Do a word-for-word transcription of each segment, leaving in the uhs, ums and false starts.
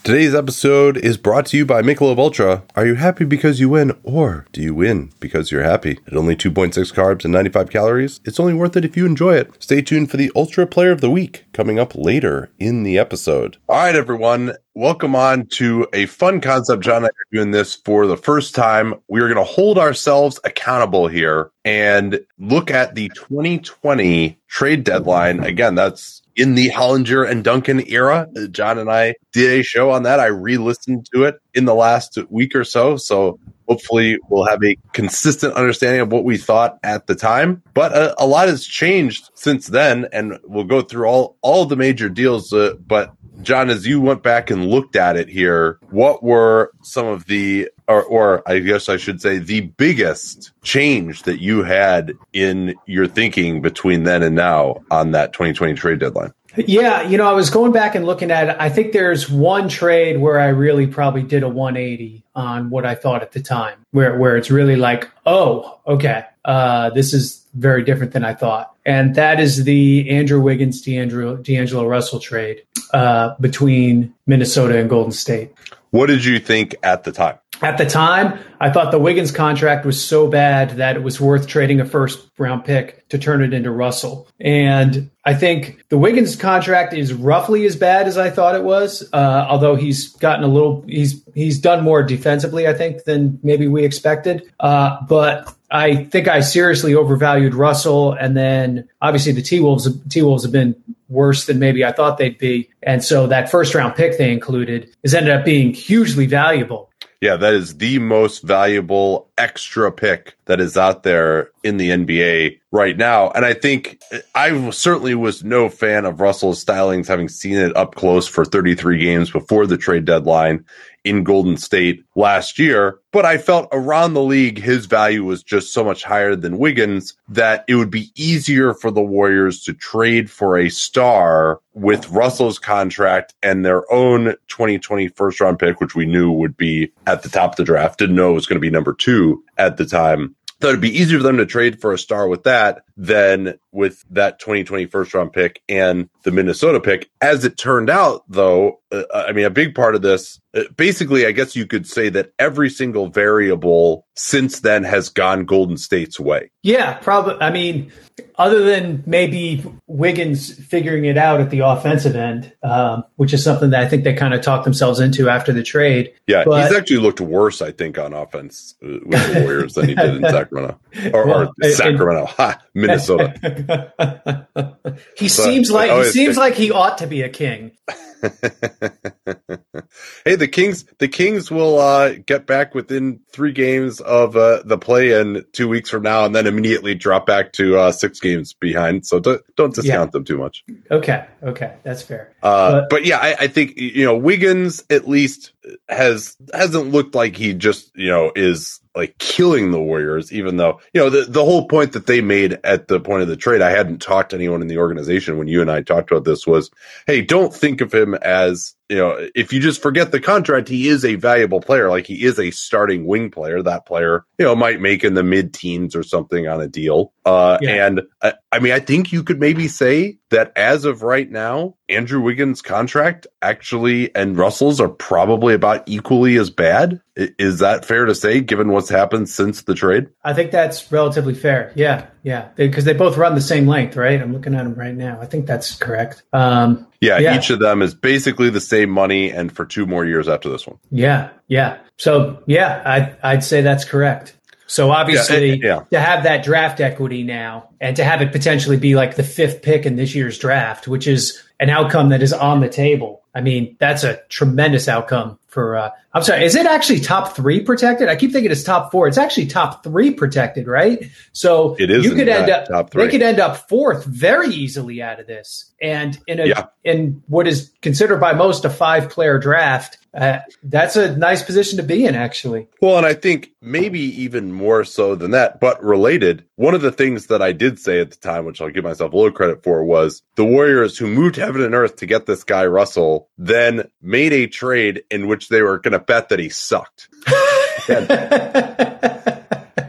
Today's episode is brought to you by Michelob Ultra. Are you happy because you win, or do you win because you're happy? At only two point six carbs and ninety-five calories, it's only worth it if you enjoy it. Stay tuned for the Ultra Player of the Week coming up later in the episode. All right, everyone. Welcome on to a fun concept. John and I are doing this for the first time. We are going to hold ourselves accountable here and look at the twenty twenty trade deadline. Again, that's in the Hollinger and Duncan era. John and I did a show on that. I re-listened to it in the last week or so. So hopefully we'll have a consistent understanding of what we thought at the time. But a, a lot has changed since then, and we'll go through all, all the major deals. Uh, but John, as you went back and looked at it here, what were some of the, or, or I guess I should say, the biggest change that you had in your thinking between then and now on that twenty twenty trade deadline? Yeah, you know, I was going back and looking at it. I think there's one trade where I really probably did a one eighty on what I thought at the time, where where it's really like, oh, okay, uh, this is very different than I thought. And that is the Andrew Wiggins, D'Angelo, D'Angelo Russell trade uh, between Minnesota and Golden State. What did you think at the time? At the time, I thought the Wiggins contract was so bad that it was worth trading a first round pick to turn it into Russell. And I think the Wiggins contract is roughly as bad as I thought it was, uh, although he's gotten a little, he's he's done more defensively, I think, than maybe we expected. Uh, but I think I seriously overvalued Russell. And then obviously the T-Wolves, T-Wolves have been worse than maybe I thought they'd be. And so that first round pick they included has ended up being hugely valuable. Yeah, that is the most valuable extra pick that is out there in the N B A right now. And I think I certainly was no fan of Russell's stylings, having seen it up close for thirty-three games before the trade deadline in Golden State last year. But I felt around the league, his value was just so much higher than Wiggins that it would be easier for the Warriors to trade for a star with Russell's contract and their own twenty twenty first round pick, which we knew would be at the top of the draft. Didn't know it was going to be number two at the time. Thought it'd be easier for them to trade for a star with that than with that twenty twenty first round pick and the Minnesota pick. As it turned out, though, uh, I mean, a big part of this, uh, basically, I guess you could say that every single variable since then has gone Golden State's way. Yeah, probably. I mean, other than maybe Wiggins figuring it out at the offensive end, um, which is something that I think they kind of talked themselves into after the trade. Yeah, but, he's actually looked worse, I think, on offense uh, with the Warriors than he did in Sacramento. Or, well, or Sacramento, and, ha, Minnesota. he but, seems like oh, he seems like he ought to be a king. Hey, the Kings, the Kings will uh, get back within three games of uh, the play-in two weeks from now, and then immediately drop back to uh, six games behind. So don't, don't discount yeah. them too much. Okay, okay, that's fair. Uh, but, but yeah, I, I think you know Wiggins at least has hasn't looked like he just you know is like killing the Warriors, even though, you know, the, the whole point that they made at the point of the trade, I hadn't talked to anyone in the organization when you and I talked about this, was, hey, don't think of him as, you know, if you just forget the contract, he is a valuable player. Like, he is a starting wing player. That player, you know, might make in the mid-teens or something on a deal. Uh, yeah. And I, I mean, I think you could maybe say that as of right now, Andrew Wiggins' contract actually and Russell's are probably about equally as bad. Is that fair to say, given what's happened since the trade? I think that's relatively fair. Yeah, yeah, because they, they both run the same length, right? I'm looking at them right now. I think that's correct. Um, yeah, yeah, each of them is basically the same money, and for two more years after this one. Yeah, yeah. So, yeah, I'd, I'd say that's correct. So obviously, yeah, yeah. to have that draft equity now and to have it potentially be like the fifth pick in this year's draft, which is an outcome that is on the table. I mean, that's a tremendous outcome for, uh, I'm sorry, is it actually top three protected? I keep thinking it's top four. It's actually top three protected, right? So it is you could end up, top three. They could end up fourth very easily out of this. And in a, yeah. in what is considered by most a five player draft, uh, that's a nice position to be in, actually. Well, and I think maybe even more so than that, but related, one of the things that I did say at the time, which I'll give myself a little credit for, was the Warriors, who moved heaven and earth to get this guy Russell, then made a trade in which they were going to bet that he sucked. and,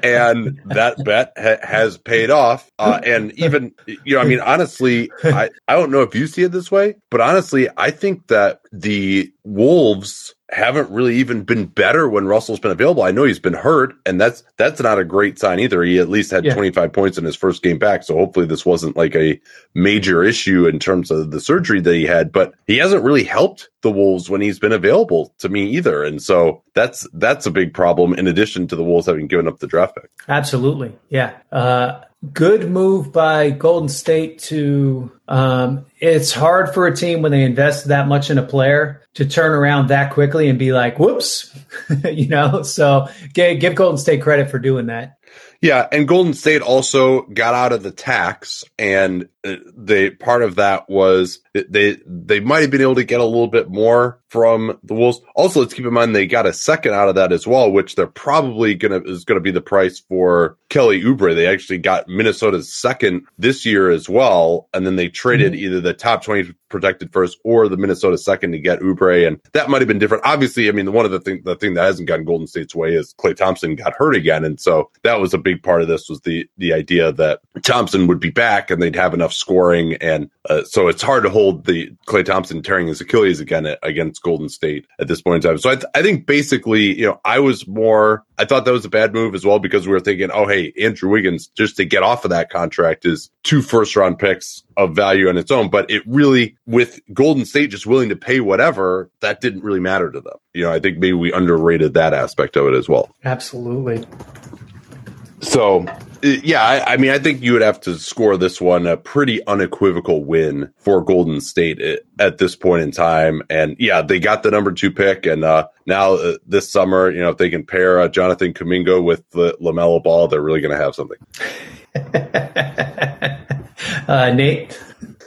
And that bet ha- has paid off. Uh, and even, you know, I mean, honestly, I, I don't know if you see it this way, but honestly, I think that the Wolves haven't really even been better when Russell's been available. I know he's been hurt, and that's that's not a great sign either. He at least had yeah. twenty-five points in his first game back, so hopefully this wasn't like a major issue in terms of the surgery that he had, but he hasn't really helped the Wolves when he's been available to me either. And so that's that's a big problem in addition to the Wolves having given up the draft pick. Absolutely. Yeah. Uh, good move by Golden State to um, it's hard for a team when they invest that much in a player to turn around that quickly and be like, whoops, you know, so give, give Golden State credit for doing that. Yeah, and Golden State also got out of the tax, and they part of that was they they might have been able to get a little bit more from the Wolves. Also, let's keep in mind they got a second out of that as well, which they're probably gonna is gonna be the price for Kelly Oubre. They actually got Minnesota's second this year as well, and then they traded mm-hmm. either the top twenty protected first or the Minnesota second to get Oubre, and that might have been different. Obviously, I mean, one of the thing the thing that hasn't gotten Golden State's way is Klay Thompson got hurt again, and so that was a big part of this was the the idea that Thompson would be back and they'd have enough scoring, and uh, so it's hard to hold the Klay Thompson tearing his Achilles again at, against Golden State at this point in time. So I, th- I think basically, you know, I was more, I thought that was a bad move as well because we were thinking, oh, hey, Andrew Wiggins, just to get off of that contract is two first round picks of value on its own. But it really, with Golden State just willing to pay whatever, that didn't really matter to them. You know, I think maybe we underrated that aspect of it as well. Absolutely. So, yeah, I, I mean, I think you would have to score this one a pretty unequivocal win for Golden State at, at this point in time. And yeah, they got the number two pick. And uh, now uh, this summer, you know, if they can pair uh, Jonathan Kuminga with the LaMelo Ball, they're really going to have something. uh, Nate?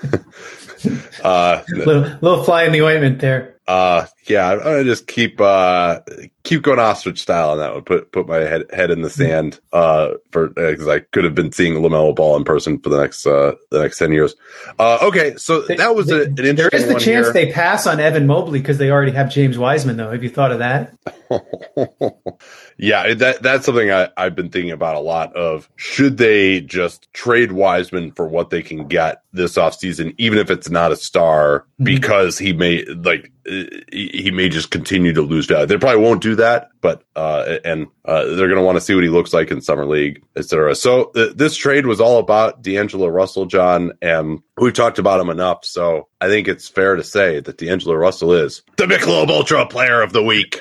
uh, little, little fly in the ointment there. Uh, yeah, I'm gonna just keep uh keep going ostrich style on that one. Put put my head head in the sand uh for because I could have been seeing LaMelo Ball in person for the next uh the next ten years. Uh, okay, so that was a, an interesting. There is the one chance here. They pass on Evan Mobley because they already have James Wiseman, though. Have you thought of that? Yeah, that that's something I, I've been thinking about a lot of. Should they just trade Wiseman for what they can get this offseason, even if it's not a star, mm-hmm. because he may like he may just continue to lose value. They probably won't do that, but uh, and uh, they're going to want to see what he looks like in summer league, et cetera. So th- this trade was all about D'Angelo Russell, John, and we've talked about him enough. So I think it's fair to say that D'Angelo Russell is the Michelob Ultra Player of the Week.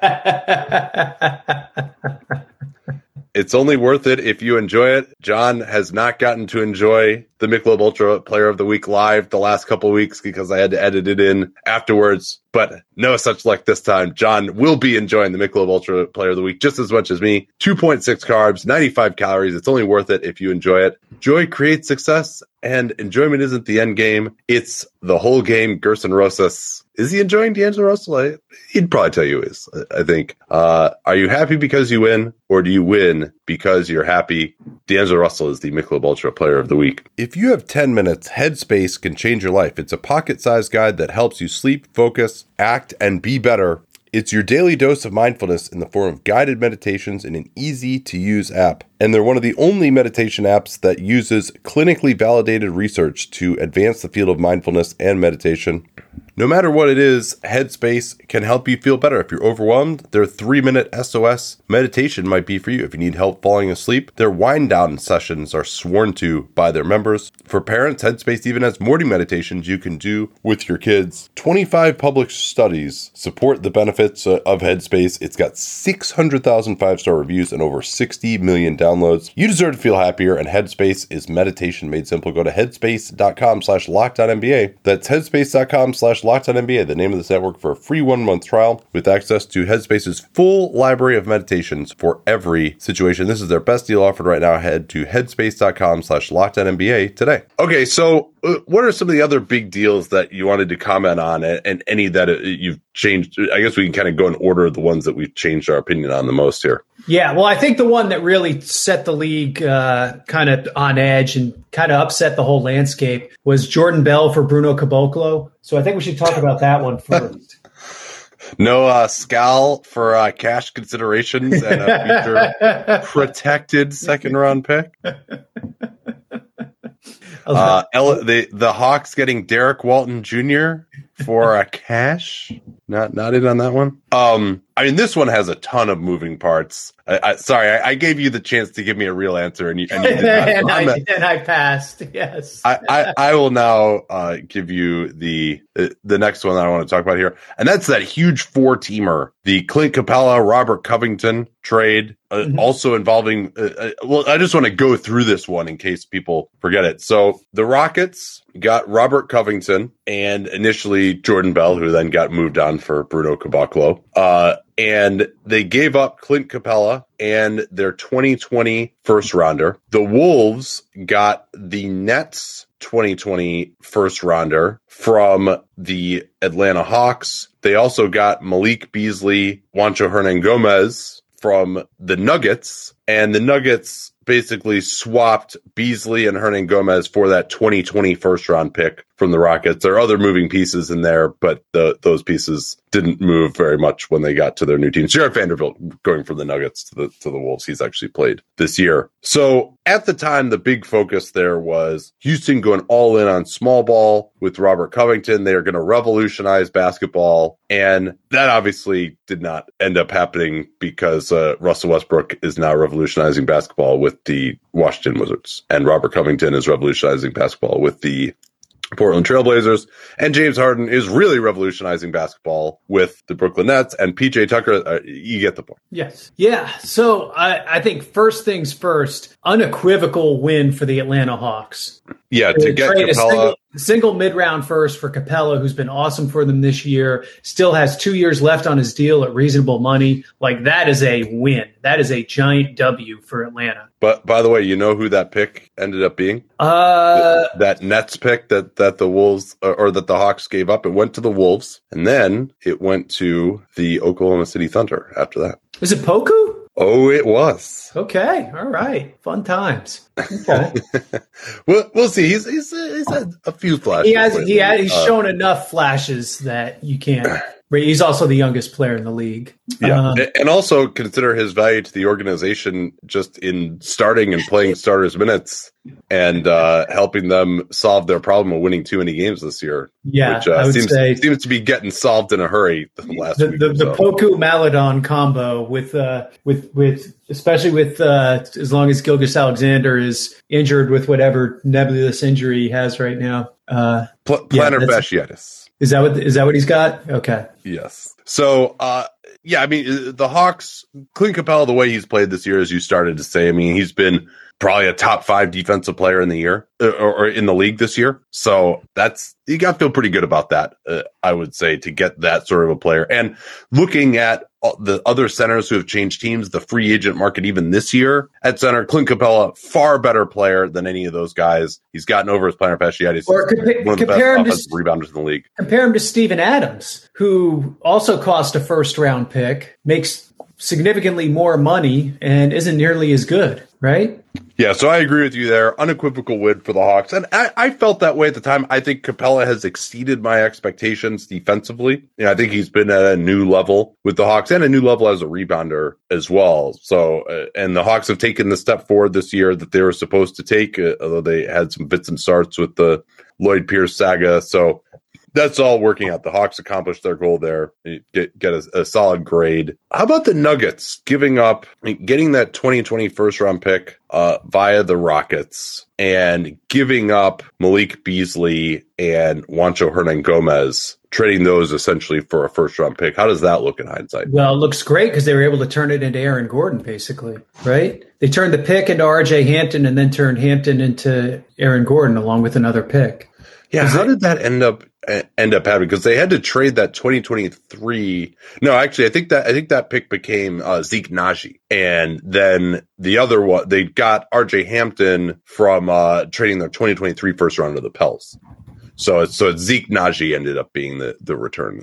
It's only worth it if you enjoy it. John has not gotten to enjoy the Michelob Ultra Player of the Week live the last couple of weeks because I had to edit it in afterwards. But no such luck this time. John will be enjoying the Michelob Ultra Player of the Week just as much as me. two point six carbs, ninety-five calories. It's only worth it if you enjoy it. Joy creates success, and enjoyment isn't the end game. It's the whole game. Gerson Rosas. Is he enjoying D'Angelo Russell? I, he'd probably tell you he is, I think. Uh, are you happy because you win, or do you win because you're happy? D'Angelo Russell is the Michelob Ultra Player of the Week. If you have ten minutes, Headspace can change your life. It's a pocket-sized guide that helps you sleep, focus, act, and be better. It's your daily dose of mindfulness in the form of guided meditations in an easy-to-use app. And they're one of the only meditation apps that uses clinically validated research to advance the field of mindfulness and meditation. No matter what it is, Headspace can help you feel better. If you're overwhelmed, their three-minute S O S meditation might be for you. If you need help falling asleep, their wind-down sessions are sworn to by their members. For parents, Headspace even has morning meditations you can do with your kids. twenty-five published studies support the benefits of Headspace. It's got six hundred thousand five-star reviews and over sixty million downloads. You deserve to feel happier, and Headspace is meditation made simple. Go to headspace.com slash lockdownNBA. That's headspace.com slash LockedOnNBA, the name of this network, for a free one-month trial with access to Headspace's full library of meditations for every situation. This is their best deal offered right now. Head to headspace.com slash LockedOnNBA today. Okay, so uh, what are some of the other big deals that you wanted to comment on, and, and any that uh, you've changed? I guess we can kind of go in order of the ones that we've changed our opinion on the most here. Yeah, well, I think the one that really set the league uh, kind of on edge and kind of upset the whole landscape was Jordan Bell for Bruno Caboclo. So I think we should talk about that one first. No uh, scal for uh, cash considerations and a future protected second round pick. Uh, L- the the Hawks getting Derek Walton Junior for a cash. Not not in on that one. Um, I mean, this one has a ton of moving parts. I, I, sorry, I, I gave you the chance to give me a real answer, and you, and you did not. and, I, a, and I passed. Yes, I, I, I will now uh, give you the the next one that I want to talk about here, and that's that huge four teamer, the Clint Capella, Robert Covington trade, uh, mm-hmm. also involving. Uh, uh, well, I just want to go through this one in case people forget it. So the Rockets got Robert Covington and initially Jordan Bell, who then got moved on for Bruno Caboclo. Uh, and they gave up Clint Capella and their twenty twenty first rounder. The Wolves got the Nets twenty twenty first rounder from the Atlanta Hawks. They also got Malik Beasley, Juancho Hernangomez from the Nuggets, and the Nuggets basically swapped Beasley and Hernangomez for that twenty twenty first round pick from the Rockets. There are other moving pieces in there, but the, those pieces didn't move very much when they got to their new team. Jared Vanderbilt going from the Nuggets to the to the Wolves. He's actually played this year. So at the time, the big focus there was Houston going all in on small ball with Robert Covington. They are going to revolutionize basketball. And that obviously did not end up happening because uh, Russell Westbrook is now revolutionizing basketball with the Washington Wizards. And Robert Covington is revolutionizing basketball with the Portland Trailblazers, and James Harden is really revolutionizing basketball with the Brooklyn Nets, and P J Tucker, uh, you get the point. Yes. Yeah. So I, I think first things first, unequivocal win for the Atlanta Hawks. Yeah, to get Capella. Single, single mid-round first for Capella, who's been awesome for them this year, still has two years left on his deal at reasonable money. Like, that is a win. That is a giant W for Atlanta. But by the way, you know who that pick ended up being? Uh, that Nets pick that, that the Wolves or, or that the Hawks gave up. It went to the Wolves, and then it went to the Oklahoma City Thunder after that. Is it Poku? Oh, it was. Okay. All right. Fun times. Okay. we'll, we'll see. He's, he's, he's had a few flashes. He has, he has, he's uh, shown enough flashes that you can't. He's also the youngest player in the league. Yeah. Um, and also consider his value to the organization just in starting and playing starters minutes and uh, helping them solve their problem of winning too many games this year. Yeah, which uh, I would seems, say seems to be getting solved in a hurry the last the, week. The, or the so. Poku Maladon combo with uh, with with especially with uh, as long as Gilgeous Alexander is injured with whatever nebulous injury he has right now. Uh, Pl- plantar yeah, fasciitis. Is that what is that what he's got? Okay. Yes. So, uh, yeah, I mean, the Hawks, Clint Capella, the way he's played this year, as you started to say, I mean, he's been probably a top five defensive player in the year uh, or, or in the league this year. So that's, you got to feel pretty good about that, uh, I would say, to get that sort of a player. And looking at the other centers who have changed teams, the free agent market, even this year at center, Clint Capella, far better player than any of those guys. He's gotten over his plantar fasciitis. Or compa- one of the best compare him offensive to, rebounders in the league. Compare him to Steven Adams, who also cost a first round pick, makes significantly more money, and isn't nearly as good, right? Yeah, so I agree with you there. Unequivocal win for the Hawks. And I, I felt that way at the time. I think Capella has exceeded my expectations defensively. You know, I think he's been at a new level with the Hawks and a new level as a rebounder as well. So, uh, and the Hawks have taken the step forward this year that they were supposed to take, uh, although they had some fits and starts with the Lloyd Pierce saga. So that's all working out. The Hawks accomplished their goal there, get, get a, a solid grade. How about the Nuggets giving up, getting that twenty twenty first round pick uh, via the Rockets and giving up Malik Beasley and Juancho Hernangomez, trading those essentially for a first round pick? How does that look in hindsight? Well, it looks great because they were able to turn it into Aaron Gordon, basically, right? They turned the pick into R J Hampton and then turned Hampton into Aaron Gordon along with another pick. Yeah, how did that end up end up happening? Because they had to trade that twenty twenty-three. No, actually, I think that I think that pick became uh, Zeke Naji, and then the other one they got R J Hampton from uh, trading their twenty twenty-three first round to the Pels. So it's so it's Zeke Naji ended up being the the return there.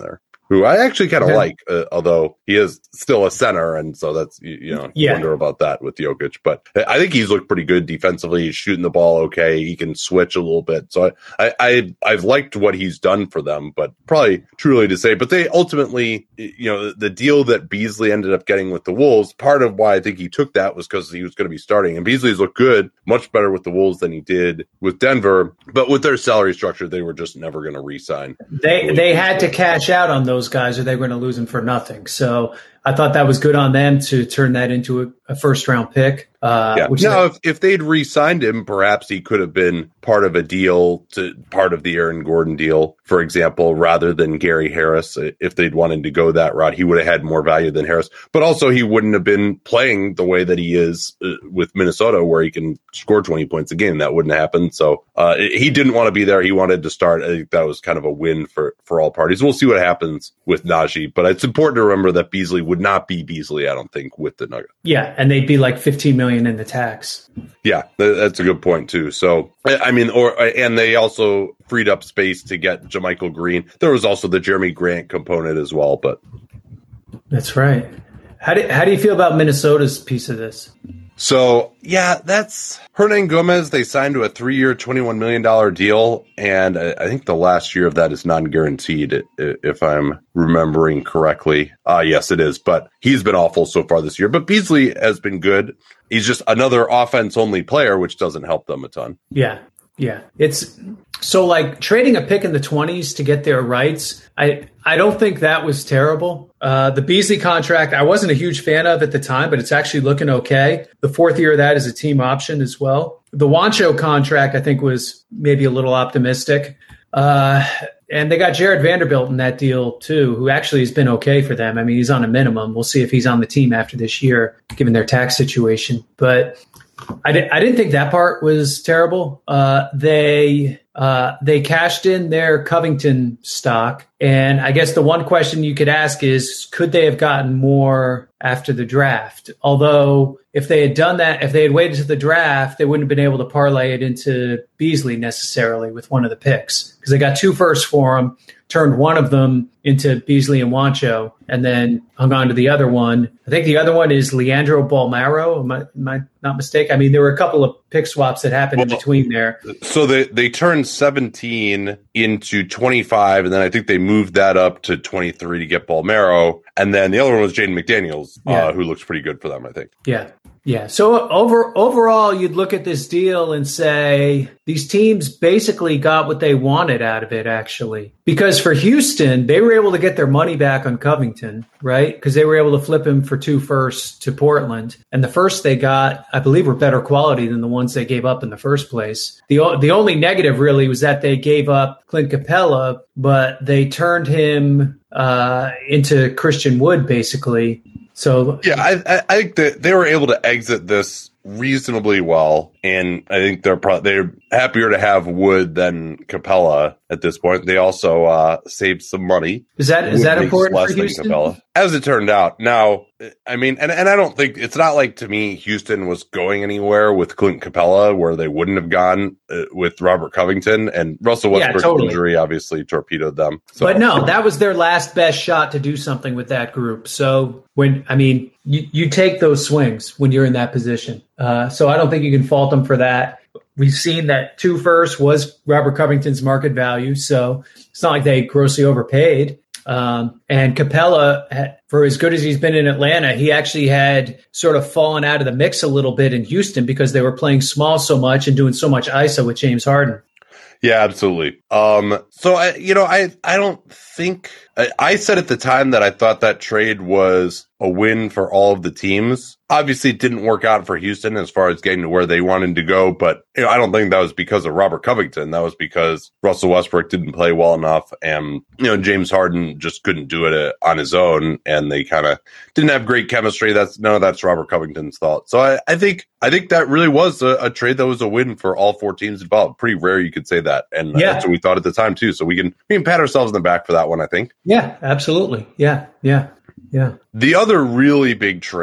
who I actually kind of Okay. like, uh, although he is still a center, and so that's you, you know Yeah. wonder about that with Jokic. But I think he's looked pretty good defensively. He's shooting the ball okay. He can switch a little bit. So I, I I've liked what he's done for them, but probably truly to say. But they ultimately, you know, the deal that Beasley ended up getting with the Wolves, part of why I think he took that was because he was going to be starting. And Beasley's looked good, much better with the Wolves than he did with Denver. But with their salary structure, they were just never going to re-sign. They they had to cash out on those guys or they were going to lose them for nothing. So I thought that was good on them to turn that into a, a first round pick. Uh, yeah. Which Now, they, if, if they'd re-signed him, perhaps he could have been part of a deal to part of the Aaron Gordon deal, for example, rather than Gary Harris. If they'd wanted to go that route, he would have had more value than Harris. But also, he wouldn't have been playing the way that he is uh, with Minnesota, where he can score twenty points a game. That wouldn't happen. So uh, he didn't want to be there. He wanted to start. I think that was kind of a win for, for all parties. We'll see what happens with Najee. But it's important to remember that Beasley would not be Beasley, I don't think, with the Nuggets. yeah, and they'd be like fifteen million in the tax. Yeah, that's a good point too. So, I mean, or and they also freed up space to get JaMychal Green. There was also the Jeremy Grant component as well. But that's right. How do how do you feel about Minnesota's piece of this? So, yeah, that's Hernan Gomez. They signed to a three-year, twenty-one million dollars deal, and I, I think the last year of that is non-guaranteed, if I'm remembering correctly. Uh, yes, it is, but he's been awful so far this year. But Beasley has been good. He's just another offense-only player, which doesn't help them a ton. Yeah, yeah. It's so like trading a pick in the twenties to get their rights. I I don't think that was terrible. Uh, the Beasley contract, I wasn't a huge fan of at the time, but it's actually looking okay. The fourth year of that is a team option as well. The Wancho contract, I think, was maybe a little optimistic. Uh, and they got Jared Vanderbilt in that deal, too, who actually has been okay for them. I mean, he's on a minimum. We'll see if he's on the team after this year, given their tax situation. But I, di- I didn't think that part was terrible. Uh, they uh, they cashed in their Covington stock. And I guess the one question you could ask is, could they have gotten more after the draft? Although if they had done that, if they had waited to the draft, they wouldn't have been able to parlay it into Beasley necessarily with one of the picks because they got two firsts for him, turned one of them into Beasley and Wancho, and then hung on to the other one. I think the other one is Leandro Balmaro. Am I, am I not mistaken? I mean, there were a couple of pick swaps that happened well, in between there. So they, they turned seventeen into twenty-five, and then I think they moved that up to twenty-three to get Balmaro. And then the other one was Jaden McDaniels, yeah. uh, who looks pretty good for them, I think. Yeah. Yeah. So over overall, you'd look at this deal and say these teams basically got what they wanted out of it, actually. Because for Houston, they were able to get their money back on Covington, right? Because they were able to flip him for two firsts to Portland. And the first they got, I believe, were better quality than the ones they gave up in the first place. The, the only negative really was that they gave up Clint Capella, but they turned him uh, into Christian Wood, basically. So yeah, I, I think that they were able to exit this reasonably well, and I think they're pro- they're happier to have Wood than Capella at this point. They also uh, saved some money. Is that is Wood that makes important less for than Houston? Capella, as it turned out. Now, I mean, and, and I don't think it's not like to me Houston was going anywhere with Clint Capella where they wouldn't have gone uh, with Robert Covington, and Russell Westbrook's yeah, totally. injury obviously torpedoed them. So. But no, that was their last best shot to do something with that group. So when I mean, you, you take those swings when you're in that position. Uh, so I don't think you can fault them for that. We've seen that two first was Robert Covington's market value, so it's not like they grossly overpaid. Um, and Capella, for as good as he's been in Atlanta, he actually had sort of fallen out of the mix a little bit in Houston because they were playing small so much and doing so much I S O with James Harden. Yeah, absolutely. Um, so I, you know, I, I don't think I, I said at the time that I thought that trade was a win for all of the teams. Obviously, it didn't work out for Houston as far as getting to where they wanted to go, but you know, I don't think that was because of Robert Covington. That was because Russell Westbrook didn't play well enough, and you know, James Harden just couldn't do it on his own, and they kind of didn't have great chemistry. That's no, that's Robert Covington's fault. So I, I think I think that really was a, a trade that was a win for all four teams involved. Pretty rare you could say that, and yeah. that's what we thought at the time too. So we can we can pat ourselves in the back for that one, I think. Yeah, absolutely. Yeah, yeah. Yeah. The other really big trade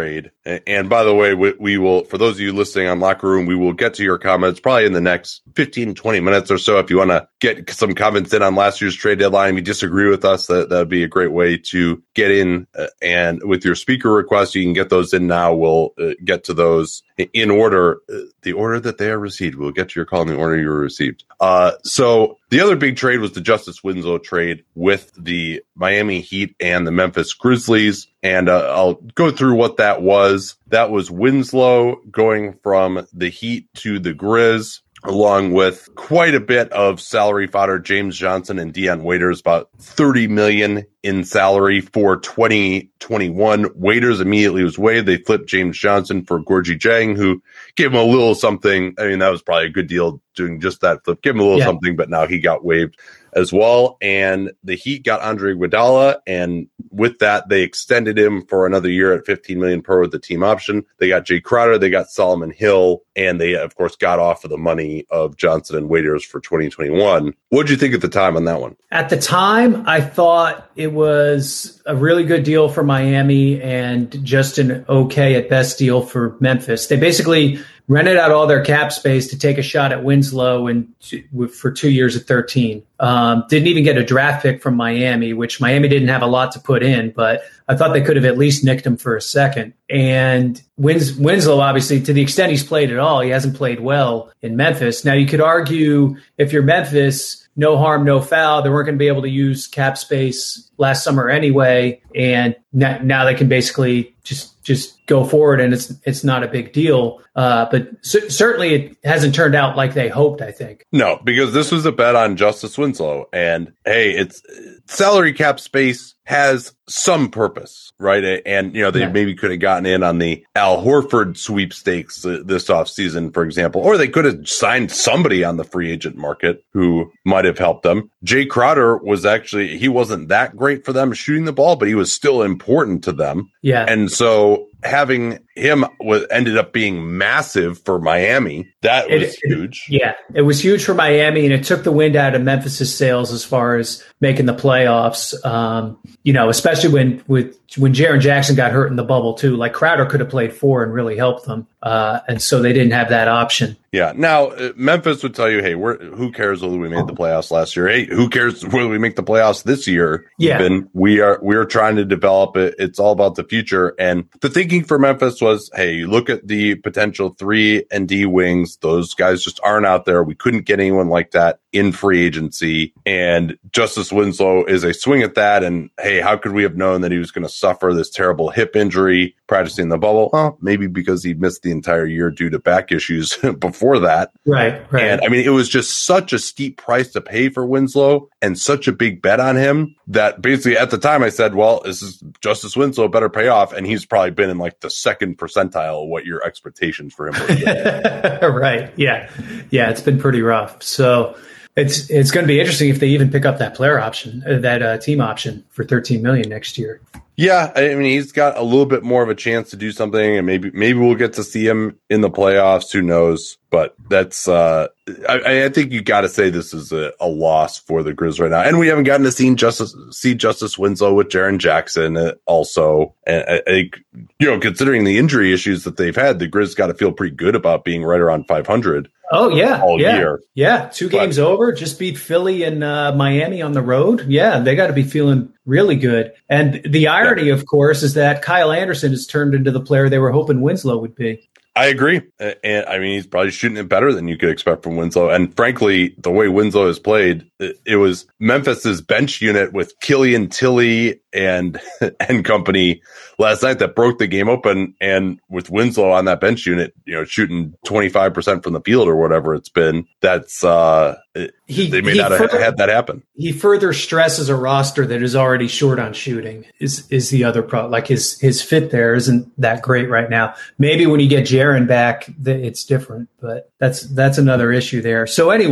And by the way, we, we will, for those of you listening on Locker Room, we will get to your comments probably in the next fifteen, twenty minutes or so. If you want to get some comments in on last year's trade deadline, if you disagree with us, that that would be a great way to get in. Uh, and with your speaker requests, you can get those in now. We'll uh, get to those in order, uh, the order that they are received. We'll get to your call in the order you were received. Uh, so the other big trade was the Justice Winslow trade with the Miami Heat and the Memphis Grizzlies. And uh, I'll go through what that was. That was Winslow going from the Heat to the Grizz, along with quite a bit of salary fodder. James Johnson and Dion Waiters, about thirty million dollars in salary for twenty twenty-one. Waiters immediately was waived. They flipped James Johnson for Gorgie Jang, who gave him a little something. I mean, that was probably a good deal doing just that flip. Give him a little yeah. something, but now he got waived as well. And the Heat got Andre Iguodala, and with that, they extended him for another year at fifteen million dollars per with the team option. They got Jay Crowder, they got Solomon Hill, and they, of course, got off of the money of Johnson and Waiters for twenty twenty-one. What did you think at the time on that one? At the time, I thought it was a really good deal for Miami and just an okay at best deal for Memphis. They basically rented out all their cap space to take a shot at Winslow and for two years at thirteen. Um, didn't even get a draft pick from Miami, which Miami didn't have a lot to put in, but I thought they could have at least nicked him for a second. And Wins- Winslow, obviously, to the extent he's played at all, he hasn't played well in Memphis. Now, you could argue if you're Memphis, no harm, no foul. They weren't going to be able to use cap space last summer anyway, and now, now they can basically just just go forward, and it's it's not a big deal. Uh, but c- certainly it hasn't turned out like they hoped, I think. No, because this was a bet on Justice Winslow, and hey, it's salary cap space has some purpose, right? And, you know, they yeah. maybe could have gotten in on the Al Horford sweepstakes uh, this offseason, for example, or they could have signed somebody on the free agent market who might have helped them. Jay Crowder was actually, he wasn't that great for them shooting the ball, but he was still important to them. Yeah. And so having him was ended up being massive for Miami. That was it, huge. It, yeah, it was huge for Miami, and it took the wind out of Memphis's sails as far as making the playoffs. Um, you know, especially when with when Jaren Jackson got hurt in the bubble too. Like Crowder could have played four and really helped them, uh, and so they didn't have that option. Yeah. Now, uh, Memphis would tell you, hey, we're, who cares whether we made the playoffs last year? Hey, who cares whether we make the playoffs this year? Yeah. Even we are we are trying to develop it. It's all about the future. And the thinking for Memphis was, hey, you look at the potential three and D wings. Those guys just aren't out there. We couldn't get anyone like that in free agency. And Justice Winslow is a swing at that. And hey, how could we have known that he was going to suffer this terrible hip injury practicing the bubble? Well, maybe because he missed the entire year due to back issues before that. Right, right. And I mean, it was just such a steep price to pay for Winslow and such a big bet on him that basically at the time I said, well, this is Justice Winslow better pay off. And he's probably been in like the second percentile of what your expectations for him were. Right. Yeah. Yeah. It's been pretty rough. So it's, it's going to be interesting if they even pick up that player option, uh, that uh, team option for thirteen million next year. Yeah, I mean, he's got a little bit more of a chance to do something, and maybe maybe we'll get to see him in the playoffs. Who knows? But that's uh, I, I think you got to say this is a, a loss for the Grizz right now, and we haven't gotten to see Justice see Justice Winslow with Jaren Jackson also. And I, I, you know, considering the injury issues that they've had, the Grizz got to feel pretty good about being right around five hundred. Oh yeah, all yeah, year. Yeah. Two games but, over, just beat Philly and uh, Miami on the road. Yeah, they got to be feeling really good. And the irony, yeah. of course, is that Kyle Anderson has turned into the player they were hoping Winslow would be. I agree. And I mean, he's probably shooting it better than you could expect from Winslow. And frankly, the way Winslow has played, it, it was Memphis's bench unit with Killian Tilly and and company last night that broke the game open. And with Winslow on that bench unit, you know, shooting twenty-five percent from the field or whatever it's been, that's uh, he, they may not have further, had that happen. He further stresses a roster that is already short on shooting is is the other problem. Like his his fit there isn't that great right now. Maybe when you get Jaren back, it's different, but that's that's another issue there. So anyway,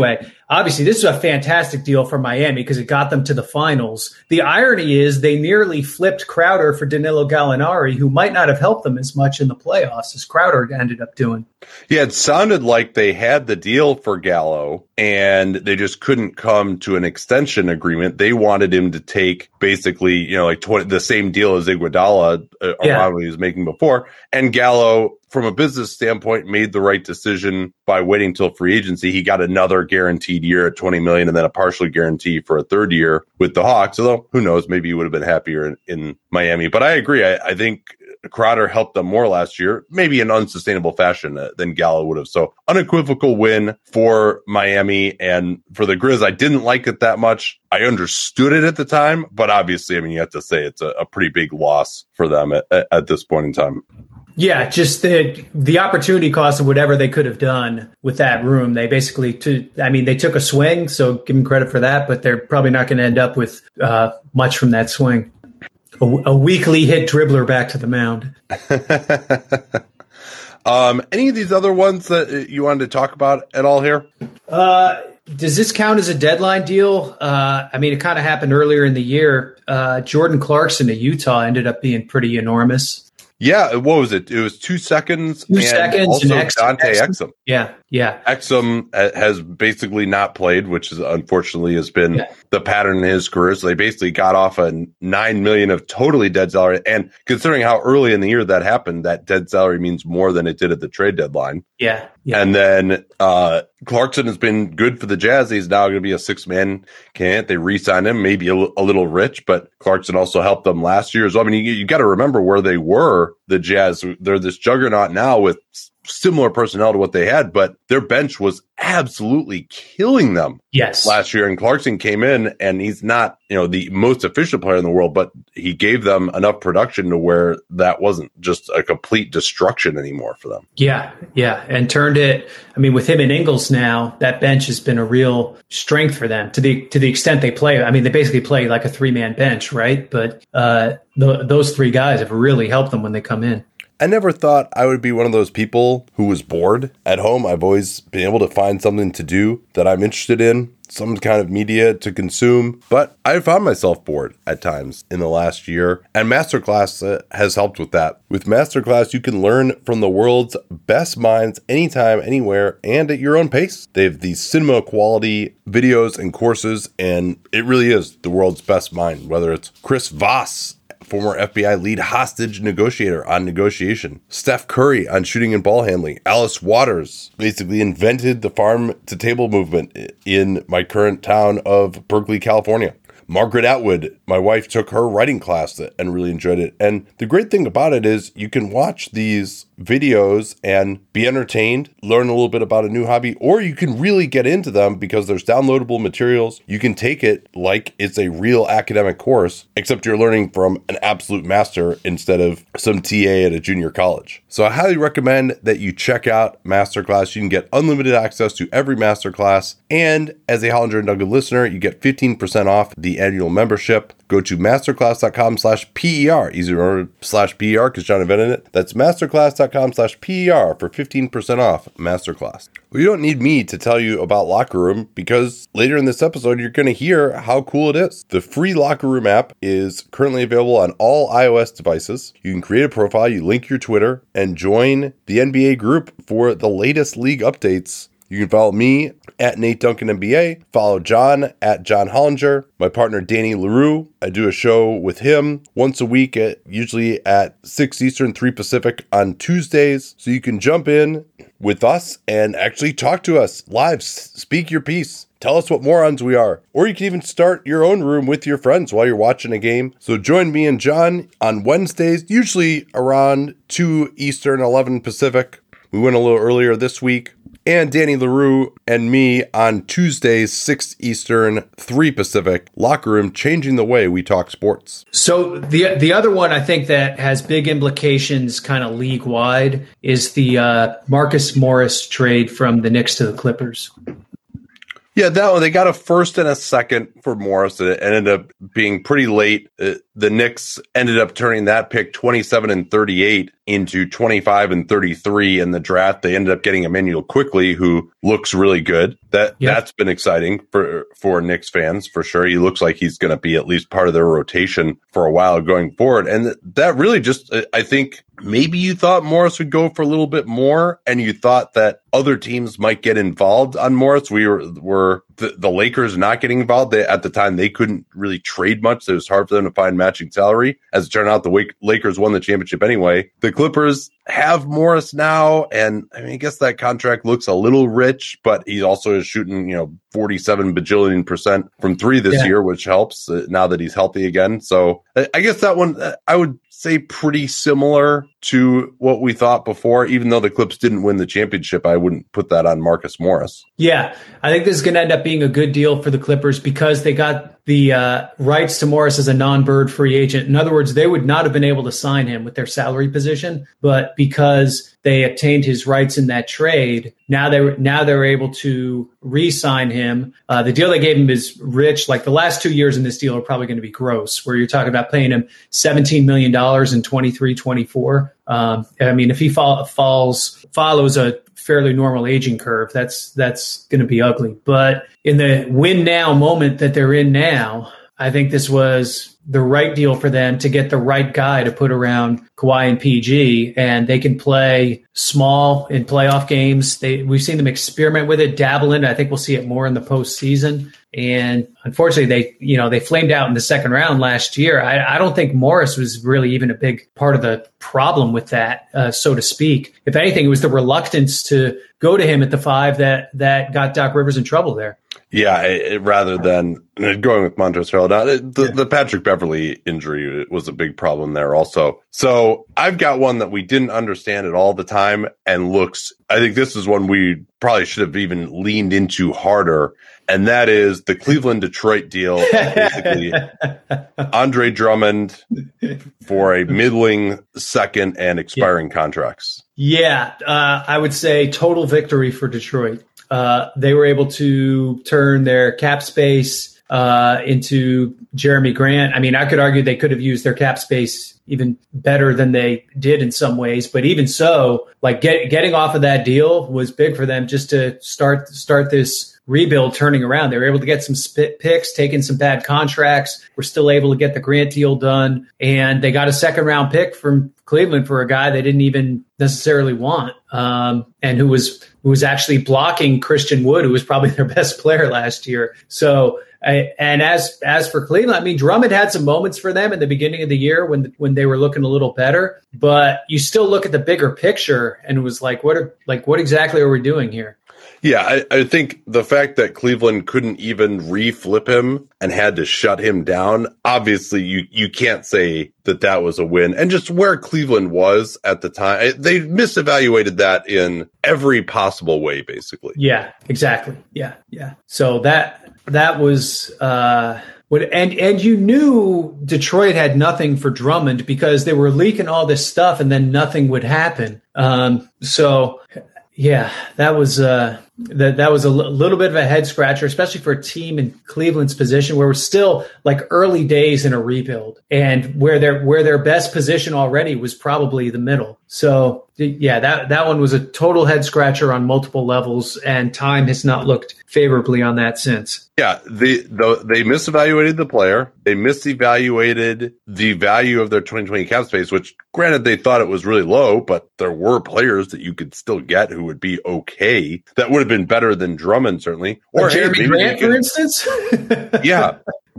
obviously this is a fantastic deal for Miami because it got them to the finals. The irony is they nearly flipped Crowder for Danilo Gallinari, who might not have helped them as much in the playoffs as Crowder ended up doing. Yeah, it sounded like they had the deal for Gallo and they just couldn't come to an extension agreement. They wanted him to take basically, you know, like twenty, the same deal as Iguodala uh, Yeah. around what he was making before. And Gallo, from a business standpoint, made the right decision by waiting until free agency. He got another guaranteed year at twenty million dollars and then a partial guarantee for a third year with the Hawks. Although who knows, maybe he would have been happier in, in Miami. But I agree. I, I think Crowder helped them more last year, maybe in unsustainable fashion uh, than Gallo would have. So unequivocal win for Miami, and for the Grizz, I didn't like it that much. I understood it at the time, but obviously, I mean, you have to say it's a, a pretty big loss for them at, at, at this point in time. Yeah, just the the opportunity cost of whatever they could have done with that room. They basically, to, I mean, they took a swing, so give them credit for that, but they're probably not going to end up with uh, much from that swing. A, a weakly hit dribbler back to the mound. um, any of these other ones that you wanted to talk about at all here? Uh, does this count as a deadline deal? Uh, I mean, it kind of happened earlier in the year. Uh, Jordan Clarkson to Utah ended up being pretty enormous. Yeah, what was it? It was two seconds. Two and seconds. Also, and Exum, Dante Exum. Exum. Yeah, yeah. Exum has basically not played, which is unfortunately has been Yeah. the pattern in his career. So they basically got off a nine million of totally dead salary. And considering how early in the year that happened, that dead salary means more than it did at the trade deadline. Yeah, yeah. And then uh, Clarkson has been good for the Jazz. He's now going to be a six-man candidate. They re-signed him, maybe a, a little rich, but Clarkson also helped them last year as well. I mean, you, you got to remember where they were, the Jazz. They're this juggernaut now with similar personnel to what they had, but their bench was absolutely killing them yes. last year. And Clarkson came in, and he's not, you know, the most efficient player in the world, but he gave them enough production to where that wasn't just a complete destruction anymore for them. Yeah, yeah. And turned it, I mean, with him and Ingles now, that bench has been a real strength for them to the to the extent they play. I mean, they basically play like a three-man bench, right? But uh, the, those three guys have really helped them when they come in. I never thought I would be one of those people who was bored at home. I've always been able to find something to do that I'm interested in, some kind of media to consume, but I found myself bored at times in the last year, and Masterclass uh, has helped with that. With Masterclass, you can learn from the world's best minds anytime, anywhere, and at your own pace. They have these cinema quality videos and courses, and it really is the world's best mind, whether it's Chris Voss, former F B I lead hostage negotiator on negotiation, Steph Curry on shooting and ball handling, Alice Waters basically invented the farm to table movement in my current town of Berkeley, California. Margaret Atwood, my wife, took her writing class and really enjoyed it. And the great thing about it is you can watch these videos and be entertained, learn a little bit about a new hobby, or you can really get into them because there's downloadable materials. You can take it like it's a real academic course, except you're learning from an absolute master instead of some T A at a junior college. So I highly recommend that you check out Masterclass. You can get unlimited access to every Masterclass. And as a Hollinger and Duggan listener, you get fifteen percent off the annual membership. Go to masterclass.com slash PER. Easy to remember slash PER because John invented it. That's masterclass.com slash PER for fifteen percent off Masterclass. Well, you don't need me to tell you about Locker Room because later in this episode, you're going to hear how cool it is. The free Locker Room app is currently available on all iOS devices. You can create a profile, you link your Twitter, and join the N B A group for the latest league updates. You can follow me at Nate Duncan N B A, follow John at John Hollinger, my partner Danny LaRue. I do a show with him once a week, at usually at six Eastern, three Pacific on Tuesdays. So you can jump in with us and actually talk to us live, speak your piece. Tell us what morons we are. Or you can even start your own room with your friends while you're watching a game. So join me and John on Wednesdays, usually around two Eastern, eleven Pacific. We went a little earlier this week. And Danny LaRue and me on Tuesdays, six Eastern, three Pacific. Locker Room, changing the way we talk sports. So the the other one I think that has big implications kind of league-wide is the uh, Marcus Morris trade from the Knicks to the Clippers. Yeah, that one, they got a first and a second for Morris. It ended up being pretty late. Uh, the Knicks ended up turning that pick twenty-seven and thirty-eight into twenty-five and thirty-three in the draft. They ended up getting Emmanuel Quickley, who looks really good. That yep. That's been exciting for for Knicks fans for sure. He looks like he's going to be at least part of their rotation for a while going forward. And that really just, I think, maybe you thought Morris would go for a little bit more, and you thought that other teams might get involved on Morris. We were, were the, the Lakers not getting involved. They, at the time, they couldn't really trade much. So it was hard for them to find matching salary. As it turned out, the Wake, Lakers won the championship anyway. The Clippers have Morris now, and I mean, I guess that contract looks a little rich, but he also is shooting, you know, forty-seven bajillion percent from three this yeah. year, which helps uh, now that he's healthy again. So I, I guess that one, uh, I would say pretty similar to what we thought before. Even though the Clips didn't win the championship, I wouldn't put that on Marcus Morris. Yeah, I think this is going to end up being a good deal for the Clippers because they got the uh, rights to Morris as a non-bird free agent. In other words, they would not have been able to sign him with their salary position, but because they obtained his rights in that trade, now they were, now they're able to re-sign him. Uh, the deal they gave him is rich. Like the last two years in this deal are probably going to be gross, where you're talking about paying him seventeen million dollars in twenty-three twenty-four. Um, I mean, if he fall, falls follows a fairly normal aging curve, that's that's going to be ugly. But in the win now moment that they're in now, I think this was the right deal for them to get the right guy to put around Kawhi and P G, and they can play small in playoff games. They we've seen them experiment with it, dabble in it. I think we'll see it more in the postseason. And unfortunately, they you know they flamed out in the second round last year. I, I don't think Morris was really even a big part of the problem with that, uh, so to speak. If anything, it was the reluctance to go to him at the five that that got Doc Rivers in trouble there. Yeah, it, rather than going with Montrezl Harrell. Now, the, yeah. the Patrick Beverley injury was a big problem there also. So I've got one that we didn't understand at all the time and looks, I think this is one we probably should have even leaned into harder. And that is the Cleveland-Detroit deal. Basically, Andre Drummond for a middling second and expiring yeah. contracts. Yeah, uh, I would say total victory for Detroit. Uh, they were able to turn their cap space uh, into Jeremy Grant. I mean, I could argue they could have used their cap space even better than they did in some ways. But even so, like get, getting off of that deal was big for them just to start start this rebuild turning around. They were able to get some spit picks, taking some bad contracts. We're still able to get the Grant deal done. And they got a second round pick from Cleveland for a guy they didn't even necessarily want, um, and who was who was actually blocking Christian Wood, who was probably their best player last year. So, I, and as as for Cleveland, I mean, Drummond had some moments for them in the beginning of the year when when they were looking a little better. But you still look at the bigger picture, and it was like, what are like what exactly are we doing here? Yeah, I, I think the fact that Cleveland couldn't even re-flip him and had to shut him down, obviously you, you can't say that that was a win. And just where Cleveland was at the time, they misevaluated that in every possible way, basically. Yeah, exactly. Yeah, yeah. So that that was uh, what, and and you knew Detroit had nothing for Drummond because they were leaking all this stuff, and then nothing would happen. Um, so. Yeah, that was uh, that that was a l- little bit of a head scratcher, especially for a team in Cleveland's position where we're still like early days in a rebuild, and where their where their best position already was probably the middle. So yeah, that that one was a total head scratcher on multiple levels, and time has not looked favorably on that since. Yeah, the, the they misevaluated the player. They misevaluated the value of their twenty twenty cap space, which granted they thought it was really low, but there were players that you could still get who would be okay. That would have been better than Drummond, certainly. Or like Jeremy hey, Grant, could, for instance? Yeah.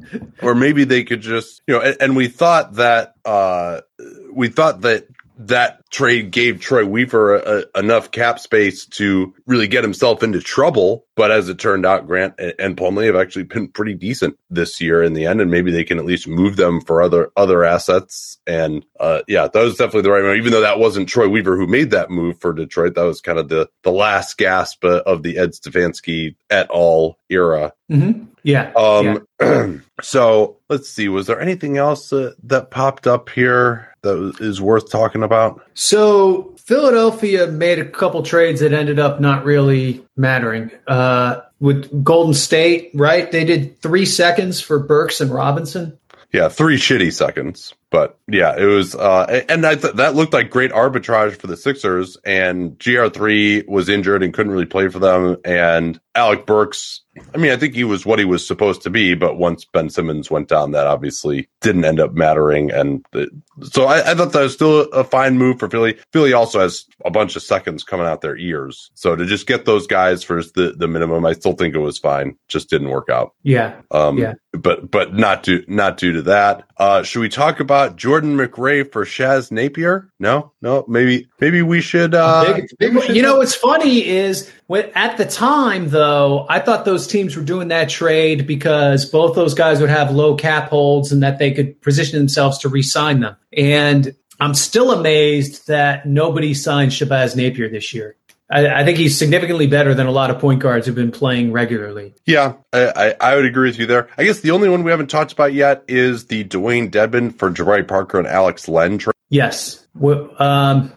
Or maybe they could just, you know, and, and we thought that, uh, we thought that that trade gave Troy Weaver a, a, enough cap space to really get himself into trouble. But as it turned out, Grant and, and Plumlee have actually been pretty decent this year in the end, and maybe they can at least move them for other other assets. And uh, yeah, that was definitely the right move. Even though that wasn't Troy Weaver who made that move for Detroit, that was kind of the the last gasp of the Ed Stefanski et al. Era. Mm-hmm. Yeah. Um. Yeah. So let's see. Was there anything else uh, that popped up here that is worth talking about? So Philadelphia made a couple trades that ended up not really mattering. Uh, with Golden State, right? They did three seconds for Burks and Robinson. Yeah, three shitty seconds. But yeah, it was, uh, and I th- that looked like great arbitrage for the Sixers. And G R three was injured and couldn't really play for them. And Alec Burks, I mean, I think he was what he was supposed to be. But once Ben Simmons went down, that obviously didn't end up mattering. And the, so I, I thought that was still a fine move for Philly. Philly also has a bunch of seconds coming out their ears. So to just get those guys for the, the minimum, I still think it was fine. Just didn't work out. Yeah. Um, yeah. But but not due not due to that. Uh, should we talk about Jordan McRae for Shaz Napier? No, no. Maybe maybe we should. Uh, big, maybe we should you know what's funny is when, at the time though, I thought those teams were doing that trade because both those guys would have low cap holds and that they could position themselves to re-sign them. And I'm still amazed that nobody signed Shabazz Napier this year. I, I think he's significantly better than a lot of point guards who've been playing regularly. Yeah, I, I, I would agree with you there. I guess the only one we haven't talked about yet is the Dwayne Dedmon for Jabari Parker and Alex Len trade. Yes. Well, um,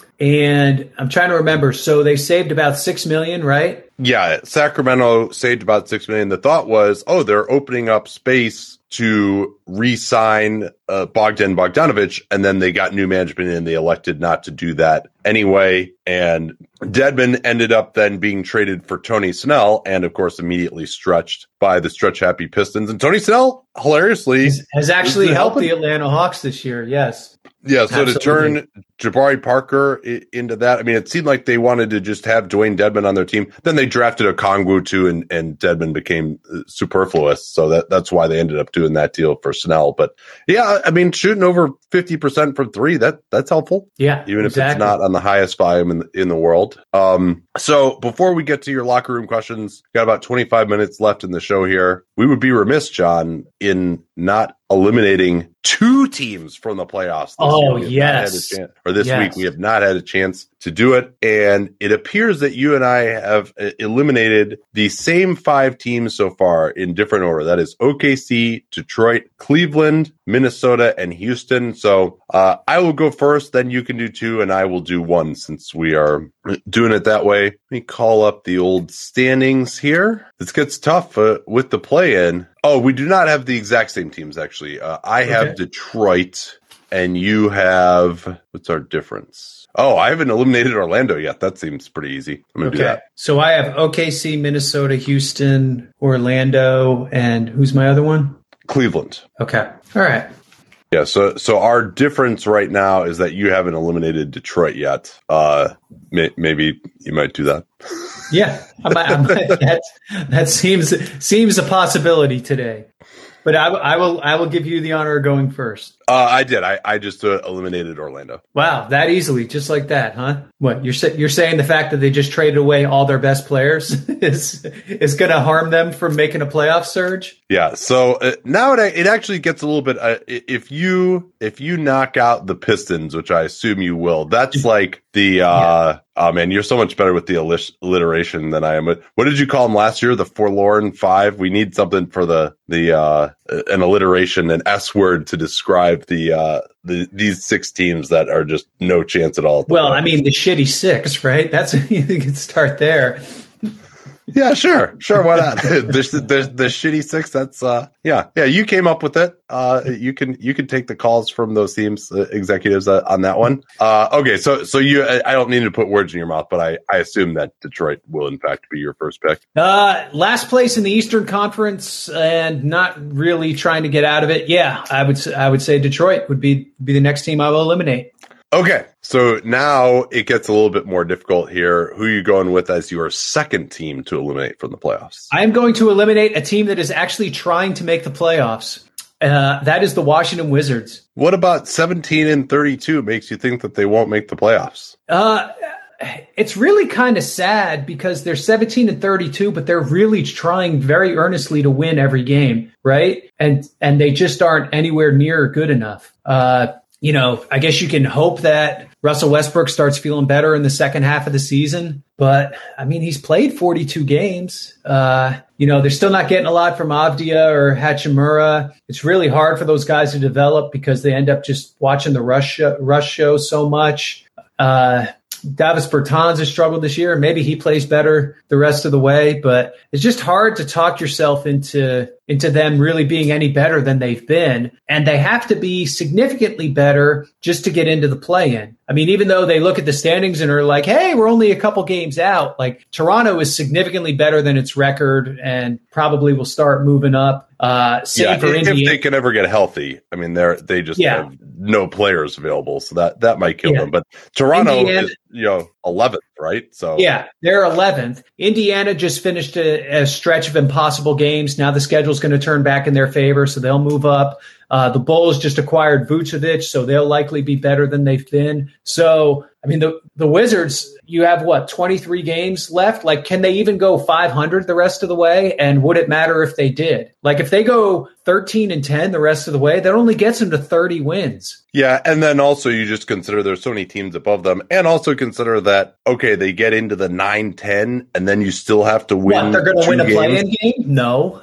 and I'm trying to remember. So they saved about six million dollars, right? Yeah, Sacramento saved about six million dollars. The thought was, oh, they're opening up space to re-sign uh, Bogdan Bogdanovic, and then they got new management and they elected not to do that anyway. And Dedmon ended up then being traded for Tony Snell, and of course immediately stretched by the stretch-happy Pistons. And Tony Snell, hilariously, has actually helped the Atlanta Hawks this year. Yes. Yeah, so Absolutely. To turn Jabari Parker I- into that, I mean, it seemed like they wanted to just have Dwayne Dedmon on their team. Then they drafted Okongwu too, and, and Dedmon became superfluous. So that that's why they ended up doing that deal for Snell. But yeah, I mean, shooting over fifty percent from three, that that's helpful. Yeah, even exactly. if it's not on the highest volume in the, in the world. Um, so before we get to your locker room questions, got about twenty-five minutes left in the show here. We would be remiss, John, in not eliminating two teams from the playoffs. This oh, week. yes. Chance, or this yes. week, we have not had a chance to do it. And it appears that you and I have eliminated the same five teams so far in different order. That is O K C, Detroit, Cleveland, Minnesota, and Houston. So uh, I will go first, then you can do two, and I will do one since we are doing it that way. Let me call up the old standings here. This gets tough uh, with the play-in. Oh, we do not have the exact same teams, actually. Uh, I have okay. Detroit, and you have... What's our difference? Oh, I haven't eliminated Orlando yet. That seems pretty easy. I'm going to okay. do that. So I have O K C, Minnesota, Houston, Orlando, and who's my other one? Cleveland. Okay. All right. Yeah, so so our difference right now is that you haven't eliminated Detroit yet. Uh, may, maybe you might do that. Yeah, I might, I might, that that seems seems a possibility today. But I, I will I will give you the honor of going first. Uh, I did. I, I just uh, eliminated Orlando. Wow, that easily, just like that, huh? What you're sa- you're saying the fact that they just traded away all their best players is is going to harm them from making a playoff surge? Yeah. So uh, now it it actually gets a little bit. Uh, if you if you knock out the Pistons, which I assume you will, that's like the. Uh, yeah. Oh man, you're so much better with the alliteration than I am. What did you call them last year? The forlorn five. We need something for the the uh, an alliteration, an S word to describe the uh, the these six teams that are just no chance at all. Well, I mean the shitty six, right? That's you can start there. Yeah, sure, sure. Why not? the, the the shitty six. That's uh, yeah, yeah. You came up with it. Uh, you can you can take the calls from those teams, uh, executives uh, on that one. Uh, okay, so so you, I don't need to put words in your mouth, but I I assume that Detroit will in fact be your first pick. Uh, last place in the Eastern Conference, and not really trying to get out of it. Yeah, I would I would say Detroit would be be the next team I will eliminate. Okay, so now it gets a little bit more difficult here. Who are you going with as your second team to eliminate from the playoffs? I am going to eliminate a team that is actually trying to make the playoffs. Uh, that is the Washington Wizards. What about seventeen and thirty-two makes you think that they won't make the playoffs? Uh, it's really kind of sad because they're seventeen and thirty-two, but they're really trying very earnestly to win every game, right? And and they just aren't anywhere near good enough. Uh, You know, I guess you can hope that Russell Westbrook starts feeling better in the second half of the season. But, I mean, he's played forty-two games. Uh, you know, they're still not getting a lot from Avdia or Hachimura. It's really hard for those guys to develop because they end up just watching the Rush show, Rush show so much. Uh, Davis Bertans has struggled this year. Maybe he plays better the rest of the way, but it's just hard to talk yourself into into them really being any better than they've been. And they have to be significantly better just to get into the play-in. I mean, even though they look at the standings and are like, hey, we're only a couple games out, like Toronto is significantly better than its record and probably will start moving up. Uh, same yeah, for if Indiana. they can ever get healthy. I mean, they're they just Yeah. have no players available, so that that might kill Yeah. them. But Toronto Indiana- is, you know, eleventh, right? So Yeah, they're eleventh. Indiana just finished a, a stretch of impossible games. Now the schedule's going to turn back in their favor, so they'll move up. Uh, the Bulls just acquired Vucevic, so they'll likely be better than they've been. So, I mean, the, the Wizards, you have, what, twenty-three games left? Like, can they even go five hundred the rest of the way? And would it matter if they did? Like, if they go thirteen and ten the rest of the way, that only gets them to thirty wins. Yeah, and then also you just consider there's so many teams above them, and also consider that, okay, they get into the nine ten, and then you still have to win. What, they're going to two win a games. play-in game? No.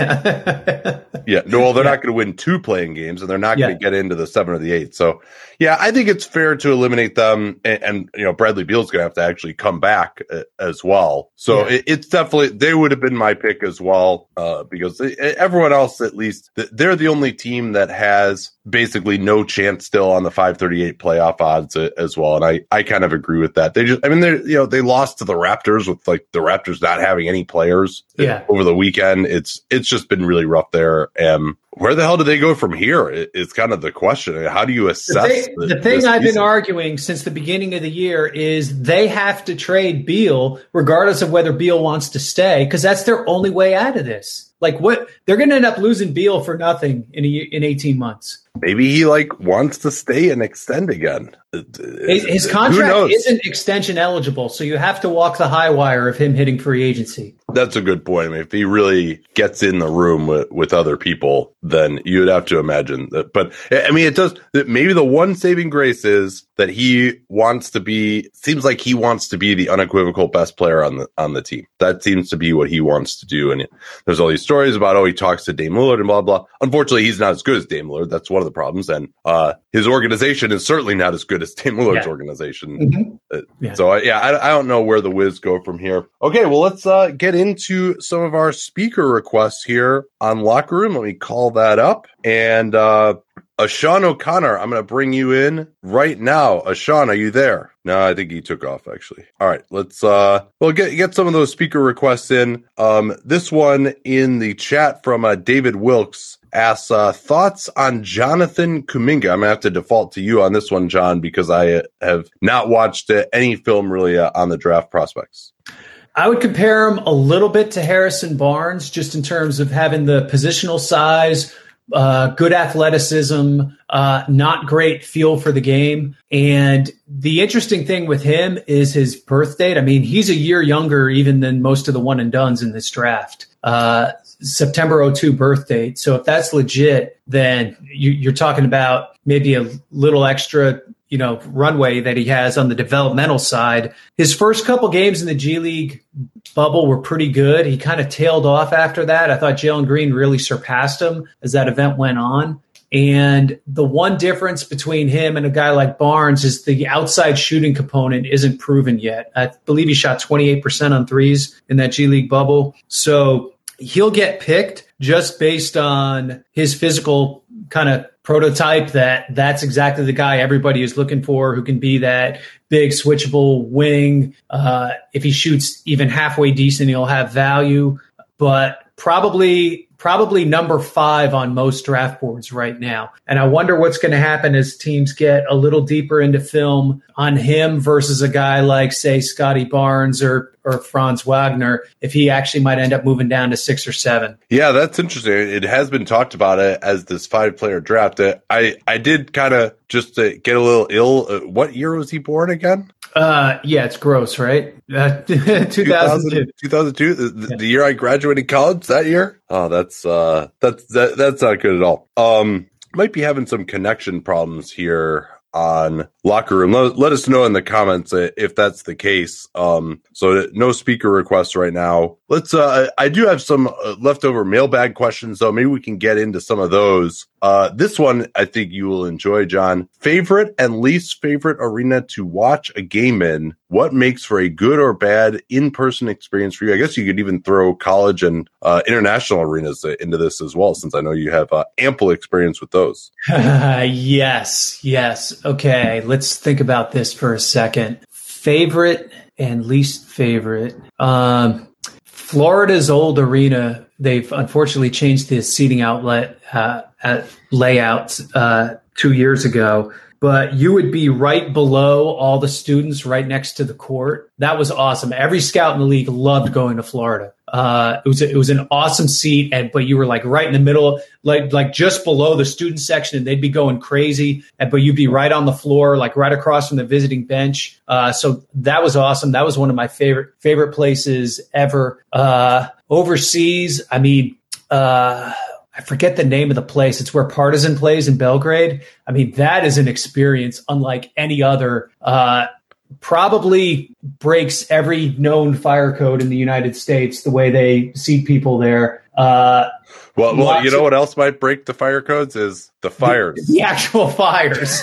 yeah. Yeah, no, well, they're Yeah. not going to win two playing games, and they're not Yeah. going to get into the seven or the eight. So, yeah, I think it's fair to eliminate them, and, and you know, Bradley Beal's going to have to actually come back uh, as well. So Yeah. it, it's definitely they would have been my pick as well, uh, because they, everyone else, at least, they're the only team that has basically no chance still on the five thirty-eight playoff odds uh, as well. And I, I kind of agree with that. They just, I mean, they you know, they lost to the Raptors with like the Raptors not having any players Yeah. over the weekend. It's, it's just been really rough there. Um, where the hell do they go from here? It, it's kind of the question. How do you assess The thing, the, the thing this I've been season? arguing since the beginning of the year is they have to trade Beal regardless of whether Beal wants to stay, because that's their only way out of this. Like, what they're going to end up losing Beal for nothing in a, year- in eighteen months. Maybe he like wants to stay and extend again. His, his Who contract knows? isn't extension eligible, so you have to walk the high wire of him hitting free agency. That's a good point. I mean, if he really gets in the room with, with other people, then you would have to imagine that. But I mean, it does. Maybe the one saving grace is that he wants to be. Seems like he wants to be the unequivocal best player on the on the team. That seems to be what he wants to do. And there's all these stories about oh, he talks to Dame Lillard and blah blah. Unfortunately, he's not as good as Dame Lillard. That's one of the problems. And uh, his organization is certainly not as good as Dame Lillard's Yeah. organization. Mhm. Uh, Yeah. So uh, yeah, I, I don't know where the Wiz go from here. Okay, well let's uh, get into some of our speaker requests here on Locker Room. Let me call that up. And uh, Ashawn O'Connor, I'm going to bring you in right now. Ashawn, are you there? No, I think he took off actually. All right, let's uh, well get get some of those speaker requests in. Um, this one in the chat from uh, David Wilkes asks uh, thoughts on Jonathan Kuminga. I'm gonna have to default to you on this one, John, because I uh, have not watched uh, any film really uh, on the draft prospects. I would compare him a little bit to Harrison Barnes, just in terms of having the positional size, uh, good athleticism, uh, not great feel for the game. And the interesting thing with him is his birth date. I mean, he's a year younger even than most of the one and dones in this draft. Uh, September oh two birth date. So if that's legit, then you, you're talking about maybe a little extra, you know, runway that he has on the developmental side. His first couple games in the G League bubble were pretty good. He kind of tailed off after that. I thought Jalen Green really surpassed him as that event went on. And the one difference between him and a guy like Barnes is the outside shooting component isn't proven yet. I believe he shot twenty-eight percent on threes in that G League bubble. So he'll get picked just based on his physical kind of prototype, that that's exactly the guy everybody is looking for, who can be that big switchable wing. Uh, if he shoots even halfway decent, he'll have value, but probably probably number five on most draft boards right now. And I wonder what's going to happen as teams get a little deeper into film on him versus a guy like, say, Scotty Barnes or or Franz Wagner, if he actually might end up moving down to six or seven. Yeah, that's interesting. It has been talked about it as this five-player draft. Uh, I, I did kind of just uh, get a little ill. Uh, what year was he born again? Uh, yeah, it's gross, right? Uh, two thousand two. two thousand two, the, Yeah. the year I graduated college, that year? Oh, that's uh, that's that, that's not good at all. Um, might be having some connection problems here on Locker Room. Let, let us know in the comments if that's the case. Um, so no speaker requests right now. Let's. Uh, I do have some leftover mailbag questions, though. Maybe we can get into some of those. Uh, this one I think you will enjoy, John. Favorite and least favorite arena to watch a game in? What makes for a good or bad in-person experience for you? I guess you could even throw college and uh, international arenas into this as well, since I know you have uh, ample experience with those. yes, yes. Okay, let's think about this for a second. Favorite and least favorite. Um, Florida's old arena, they've unfortunately changed the seating outlet uh, at layouts uh, two years ago. But you would be right below all the students, right next to the court. That was awesome. Every scout in the league loved going to Florida. Uh, it was it was an awesome seat, and but you were like right in the middle, like like just below the student section, and they'd be going crazy. And but you'd be right on the floor, like right across from the visiting bench. Uh, so that was awesome. That was one of my favorite favorite places ever. Uh, overseas, I mean. Uh, I forget the name of the place. It's where Partizan plays in Belgrade. I mean, that is an experience unlike any other. Uh, probably breaks every known fire code in the United States, the way they seat people there. Uh, well, well, you know what else might break the fire codes is the fires. The, the actual fires,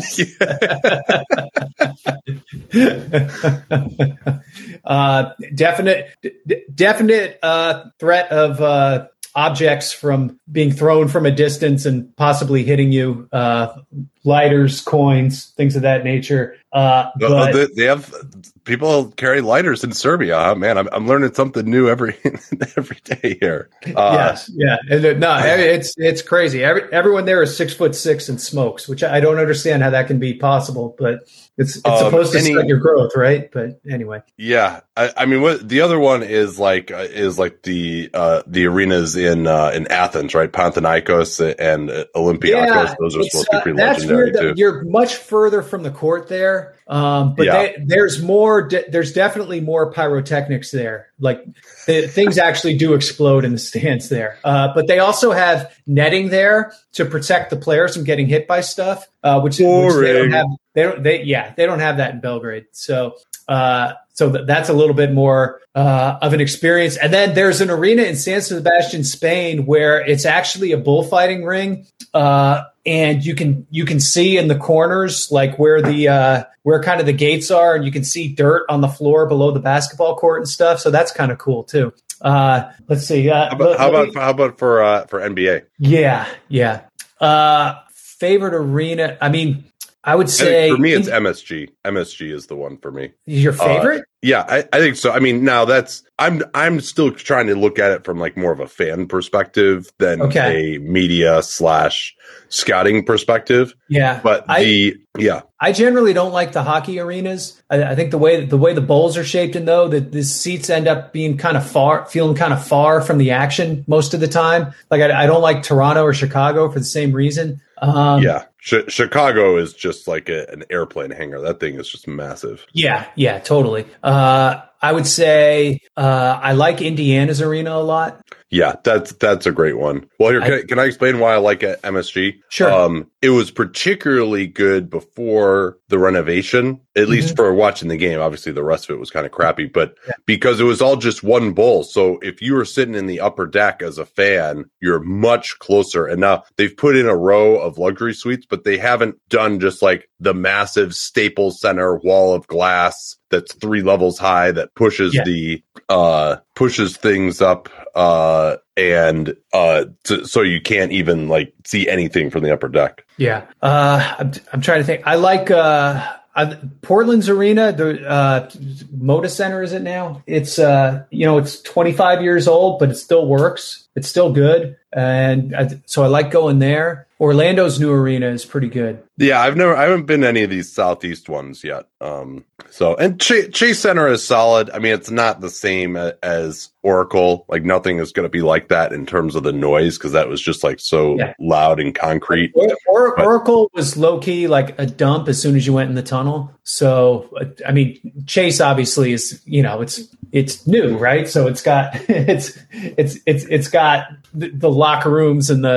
yes. uh, definite, d- definite uh, threat of uh, objects from being thrown from a distance and possibly hitting you, uh, lighters, coins, things of that nature. Uh, but, oh, they, they have people carry lighters in Serbia. Huh? Man, I'm, I'm learning something new every every day here. Uh, yes, yeah, and, no, it's it's crazy. Every, everyone there is six foot six and smokes, which I don't understand how that can be possible, but it's it's um, supposed to any, stunt your growth, right? But anyway, yeah, I, I mean, what the other one is like uh, is like the uh, the arenas in uh, in Athens, right? Panathinaikos and Olympiacos. Yeah, those are supposed to be pretty uh, legendary too. You're much further from the court there, um, but yeah. they, there's more. De- there's definitely more pyrotechnics there. Like the, things actually do explode in the stands there. Uh, but they also have netting there to protect the players from getting hit by stuff, uh, which, which they don't have. They don't. They yeah. They don't have that in Belgrade. So. Uh, so th- that's a little bit more uh, of an experience. And then there's an arena in San Sebastian, Spain, where it's actually a bullfighting ring, uh, and you can you can see in the corners, like where the uh, where kind of the gates are, and you can see dirt on the floor below the basketball court and stuff. So that's kind of cool too. Uh, let's see. Uh, how about how about, how about for uh, for N B A? Yeah, yeah. Uh, favorite arena? I mean. I would say I for me, it's M S G. M S G is the one for me. Your favorite? Uh, yeah, I, I think so. I mean, now that's I'm I'm still trying to look at it from like more of a fan perspective than okay. a media slash scouting perspective. Yeah, but I, the yeah, I generally don't like the hockey arenas. I, I think the way the way the bowls are shaped, and though that the seats end up being kind of far, feeling kind of far from the action most of the time. Like I, I don't like Toronto or Chicago for the same reason. Um, yeah. Ch- Chicago is just like a, an airplane hangar. That thing is just massive. Yeah, yeah, totally. Uh, I would say uh, I like Indiana's arena a lot. Yeah, that's that's a great one. Well, here, can I, can I explain why I like M S G? Sure. Um, it was particularly good before the renovation, at mm-hmm. least for watching the game. Obviously, the rest of it was kind of crappy, but yeah. because it was all just one bowl. So if you were sitting in the upper deck as a fan, you're much closer. And now they've put in a row of luxury suites, but they haven't done just like the massive Staples Center wall of glass that's three levels high that pushes yeah. the uh pushes things up uh and uh to, so you can't even like see anything from the upper deck. Yeah. Uh I'm, I'm trying to think. I like uh I, Portland's arena, the uh Moda Center, is it now? It's uh you know, it's twenty-five years old, but it still works. It's still good. And I, so I like going there. Orlando's new arena is pretty good. Yeah, I've never, I haven't been to any of these Southeast ones yet. Um, so, and Ch- Chase Center is solid. I mean, it's not the same as Oracle. Like nothing is going to be like that in terms of the noise, because that was just like so yeah. loud and concrete. Or, or, but, Oracle was low key like a dump as soon as you went in the tunnel. So, I mean, Chase obviously is, you know, it's it's new, right? So it's got it's it's it's it's got the, the locker rooms and the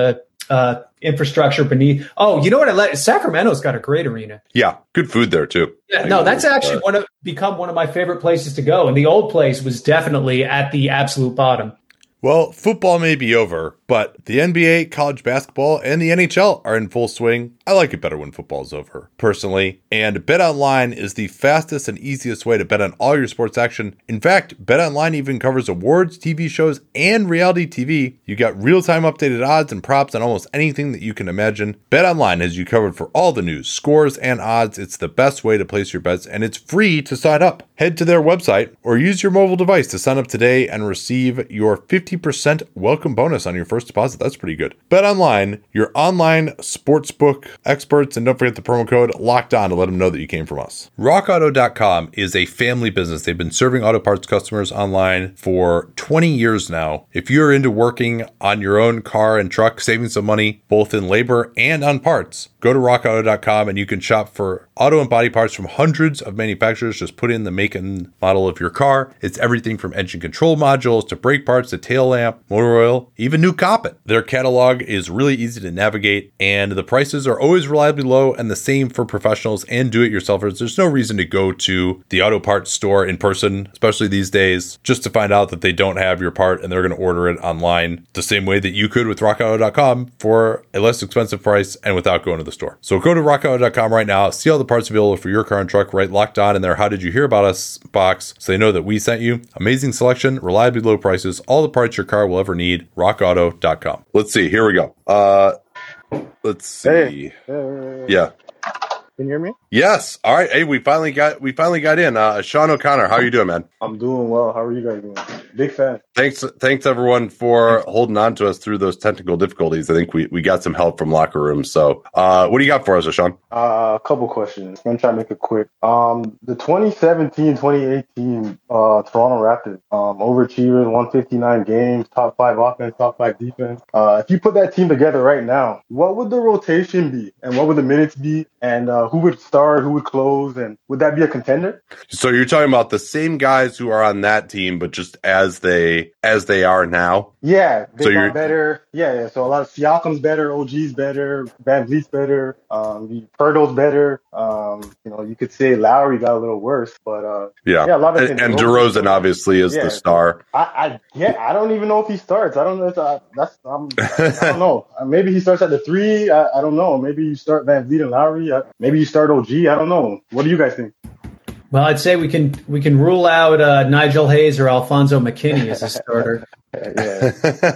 uh, infrastructure beneath. Oh, you know what? I let Sacramento's got a great arena. Yeah, good food there too. Yeah, no, that's actually one of become one of my favorite places to go. And the old place was definitely at the absolute bottom. Well, football may be over, but the N B A, college basketball, and the N H L are in full swing. I like it better when football's over, personally. And BetOnline is the fastest and easiest way to bet on all your sports action. In fact, BetOnline even covers awards, T V shows, and reality T V. You got real-time updated odds and props on almost anything that you can imagine. BetOnline has you covered for all the news, scores, and odds. It's the best way to place your bets, and it's free to sign up. Head to their website or use your mobile device to sign up today and receive your fifty percent welcome bonus on your first deposit. That's pretty good. BetOnline, your online sportsbook experts, and don't forget the promo code locked on to let them know that you came from us. rock auto dot com is a family business. They've been serving auto parts customers online for twenty years now. If you're into working on your own car and truck, saving some money, both in labor and on parts, go to rock auto dot com and you can shop for auto and body parts from hundreds of manufacturers. Just put in the make and model of your car. It's everything from engine control modules to brake parts to tail lamp, motor oil, even new carpet. Their catalog is really easy to navigate, and the prices are always reliably low, and the same for professionals and do-it-yourselfers. There's no reason to go to the auto parts store in person, especially these days, just to find out that they don't have your part and they're going to order it online the same way that you could with rock auto dot com for a less expensive price and without going to the store. So go to rock auto dot com right now, see all the parts available for your car and truck, right locked on in their How Did You Hear About Us box so they know that we sent you. Amazing selection, reliably low prices, all the parts your car will ever need. rock auto dot com. Let's see. Here we go. Uh, let's see. Hey. Hey. Yeah. Can you hear me? Yes. All right. Hey, we finally got we finally got in. Uh, Sean O'Connor, how are you doing, man? I'm doing well. How are you guys doing? Big fan. Thanks, thanks everyone for holding on to us through those technical difficulties. I think we, we got some help from locker room. So, uh, what do you got for us, Sean? Uh, a couple questions. I'm gonna try to make it quick. Um, the twenty seventeen twenty eighteen uh, Toronto Raptors, um, overachievers, one fifty-nine games, top five offense, top five defense. Uh, if you put that team together right now, what would the rotation be, and what would the minutes be, and uh, who would start, who would close, and would that be a contender? So you're talking about the same guys who are on that team, but just as they as they are now. Yeah, they so got you're better. Yeah, yeah. So a lot of Siakam's better, O G's better, Van Vliet's better, um, Pirtle's better. Um, you know, you could say Lowry got a little worse, but uh, yeah, yeah, a lot of and, and DeRozan obviously is yeah. the star. I, I yeah, I don't even know if he starts. I don't know. If, uh, that's I'm, I don't know. Maybe he starts at the three. I, I don't know. Maybe you start Van Vliet and Lowry. Uh, maybe you start O G. I don't know. What do you guys think? Well, I'd say we can we can rule out uh, Nigel Hayes or Alfonso McKinney as a starter. yeah.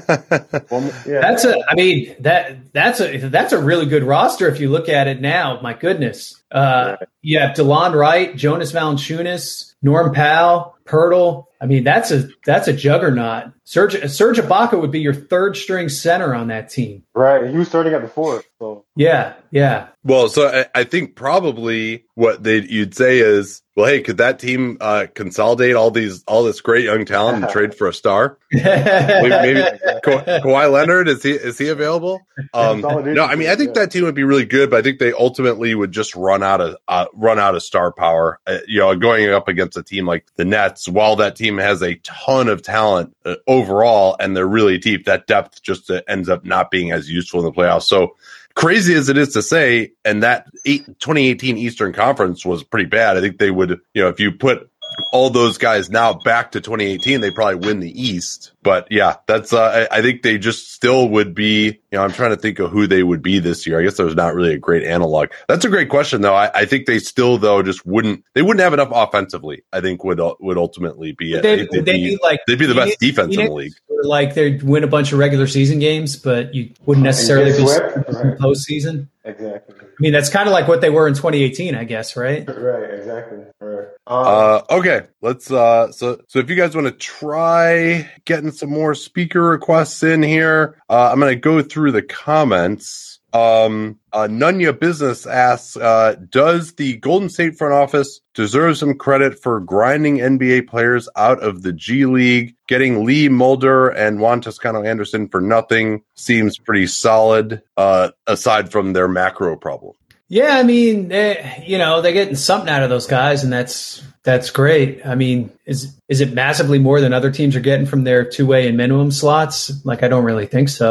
Well, yeah. That's a. I mean that that's a that's a really good roster if you look at it now. My goodness, uh, yeah. You have DeLon Wright, Jonas Valanciunas, Norm Powell, Pirtle. I mean that's a that's a juggernaut. Serge Serge Ibaka would be your third string center on that team. Right, he was starting at the fourth. So yeah, yeah. Well, so I, I think probably what they you'd say is, well, hey, could that team uh, consolidate all these all this great young talent and trade for a star? maybe maybe Ka- Kawhi Leonard, is he is he available? Um, no, I mean I think that team would be really good, but I think they ultimately would just run out of uh, run out of star power. Uh, you know, going up against a team like the Nets, while that team has a ton of talent uh, overall and they're really deep, that depth just uh, ends up not being as useful in the playoffs. So crazy as it is to say, and that eight, twenty eighteen Eastern Conference was pretty bad. I think they would, you know, if you put all those guys now back to twenty eighteen, they probably win the East. But yeah, that's, uh, I, I think they just still would be, you know, I'm trying to think of who they would be this year. I guess there's not really a great analog. That's a great question though. I, I think they still though just wouldn't, they wouldn't have enough offensively, I think would, would ultimately be it. They'd, they'd, they'd be, be like, they'd be the best defense in the league. Like they'd win a bunch of regular season games, but you wouldn't necessarily be right. postseason. Exactly. I mean, that's kind of like what they were in twenty eighteen, I guess, right? Right, exactly. Right. Um, uh, okay, let's. Uh, so, so if you guys want to try getting some more speaker requests in here, uh, I'm going to go through the comments. Um, uh, Nunya Business asks, uh, does the Golden State front office deserve some credit for grinding N B A players out of the G League? Getting Lee Mulder and Juan Toscano Anderson for nothing seems pretty solid, uh, aside from their macro problem. Yeah, I mean, they, you know, they're getting something out of those guys, and that's that's great. I mean, is is it massively more than other teams are getting from their two-way and minimum slots? Like, I don't really think so.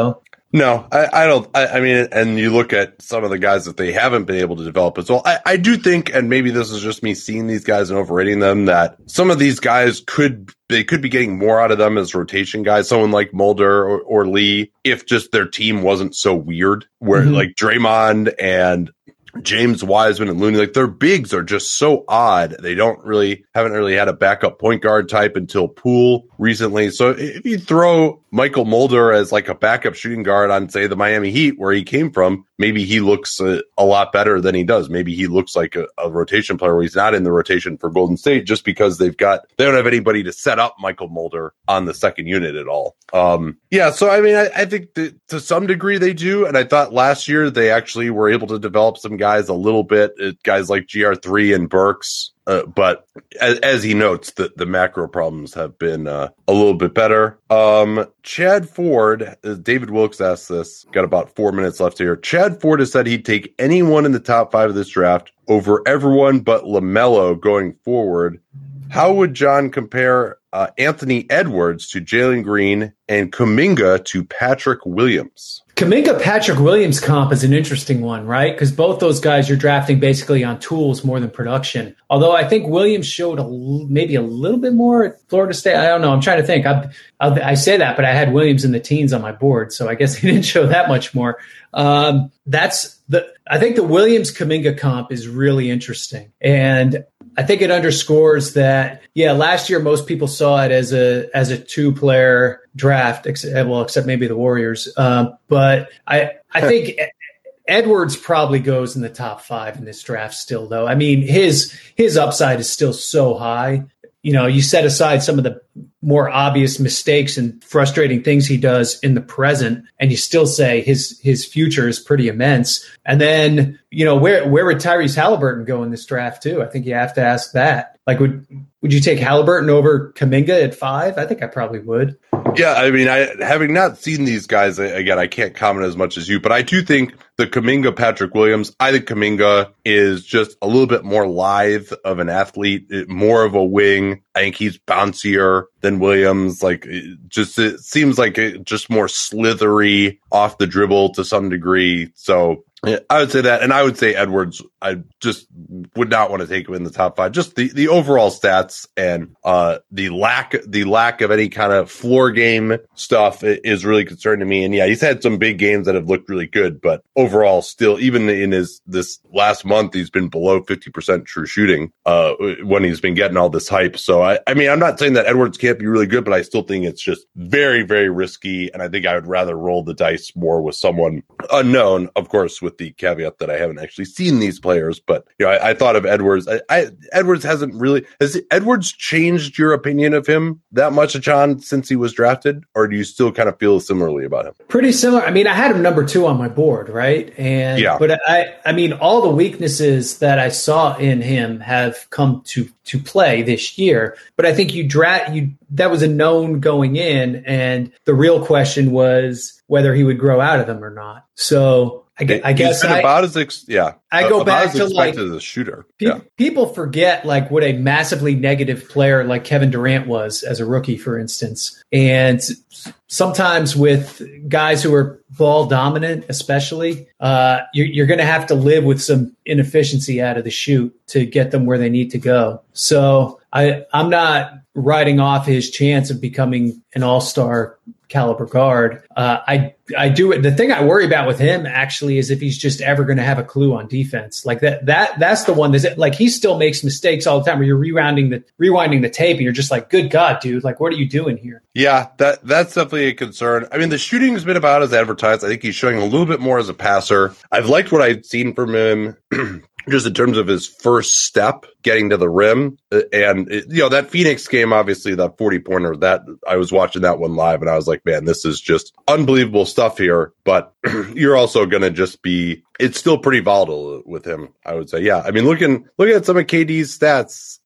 No, I, I don't. I, I mean, and you look at some of the guys that they haven't been able to develop as well. I, I do think, and maybe this is just me seeing these guys and overrating them, that some of these guys could they could be getting more out of them as rotation guys. Someone like Mulder or, or Lee, if just their team wasn't so weird, where mm-hmm. like Draymond and James Wiseman and Looney, like their bigs are just so odd. They don't really haven't really had a backup point guard type until Poole recently. So if you throw Michael Mulder as like a backup shooting guard on, say, the Miami Heat, where he came from, maybe he looks a, a lot better than he does. Maybe he looks like a, a rotation player where he's not in the rotation for Golden State just because they've got, they don't have anybody to set up Michael Mulder on the second unit at all. Um, yeah. So, I mean, I, I think that to some degree they do. And I thought last year they actually were able to develop some guys a little bit, guys like G R three and Burks. Uh, but as, as he notes, the, the macro problems have been uh, a little bit better. Um, Chad Ford, uh, David Wilkes asked this, got about four minutes left here. Chad Ford has said he'd take anyone in the top five of this draft over everyone but LaMelo going forward. How would John compare uh, Anthony Edwards to Jalen Green and Kuminga to Patrick Williams? Kuminga Patrick Williams comp is an interesting one, right? Because both those guys you're drafting basically on tools more than production. Although I think Williams showed a, maybe a little bit more at Florida State. I don't know. I'm trying to think. I, I, I say that, but I had Williams in the teens on my board, so I guess he didn't show that much more. Um, that's the. I think the Williams Kuminga comp is really interesting, and I think it underscores that. Yeah, last year most people saw it as a as a two player draft, except, well, except maybe the Warriors. Um, but I I think Edwards probably goes in the top five in this draft still, though. I mean, his his upside is still so high. You know, you set aside some of the more obvious mistakes and frustrating things he does in the present, and you still say his his future is pretty immense. And then, you know, where where would Tyrese Halliburton go in this draft too? I think you have to ask that. Like, would would you take Halliburton over Kuminga at five? I think I probably would. Yeah, I mean, I having not seen these guys, again, I can't comment as much as you, but I do think the Kuminga Patrick Williams, I think Kuminga is just a little bit more lithe of an athlete, more of a wing. I think he's bouncier than Williams. Like, it just it seems like it, just more slithery off the dribble to some degree. So yeah, I would say that, and I would say Edwards. I just would not want to take him in the top five. Just the, the overall stats and uh, the lack the lack of any kind of floor game stuff is really concerning to me. And yeah, he's had some big games that have looked really good, but overall, still, even in his this last month, he's been below fifty percent true shooting uh, when he's been getting all this hype. So I, I mean, I'm not saying that Edwards can't be really good, but I still think it's just very, very risky. And I think I would rather roll the dice more with someone unknown, of course, with the caveat that I haven't actually seen these players. But you know, I, I thought of Edwards. I, I Edwards hasn't really has Edwards changed your opinion of him that much, John, since he was drafted, or do you still kind of feel similarly about him? Pretty similar. I mean, I had him number two on my board, right? And yeah. but I, I mean, all the weaknesses that I saw in him have come to to play this year. But I think you draft you that was a known going in, and the real question was whether he would grow out of them or not. So I, I guess I, about as ex- yeah. I go about back as to like as a shooter. Pe- yeah. People forget like what a massively negative player like Kevin Durant was as a rookie, for instance. And sometimes with guys who are ball dominant, especially, uh, you're, you're going to have to live with some inefficiency out of the shoot to get them where they need to go. So I, I'm not writing off his chance of becoming an all-star caliber guard. Uh, I I do it. The thing I worry about with him actually is if he's just ever going to have a clue on defense. Like that that that's the one that's like he still makes mistakes all the time where you're rewinding the rewinding the tape and you're just like, good God, dude, like what are you doing here? Yeah, that that's definitely a concern. I mean, the shooting has been about as advertised. I think he's showing a little bit more as a passer. I've liked what I've seen from him. Just in terms of his first step getting to the rim. And, it, you know, that Phoenix game, obviously, that forty-pointer, that I was watching that one live, and I was like, man, this is just unbelievable stuff here. But you're also going to just be – it's still pretty volatile with him, I would say. Yeah, I mean, looking looking at some of K D's stats,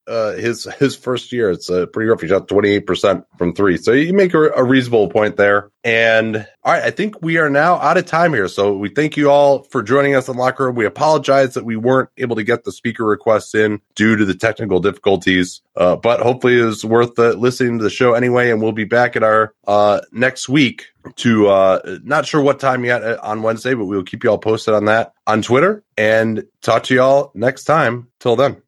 uh, his his first year. It's uh, pretty rough. He shot twenty-eight percent from three. So you make a, a reasonable point there. And all right, I think we are now out of time here. So we thank you all for joining us in Locker Room. We apologize that we weren't able to get the speaker requests in due to the technical difficulties. Uh, but hopefully it was worth uh, listening to the show anyway. And we'll be back at our uh, next week to uh, not sure what time yet on Wednesday, but we'll keep you all posted on that on Twitter and talk to y'all next time. Till then.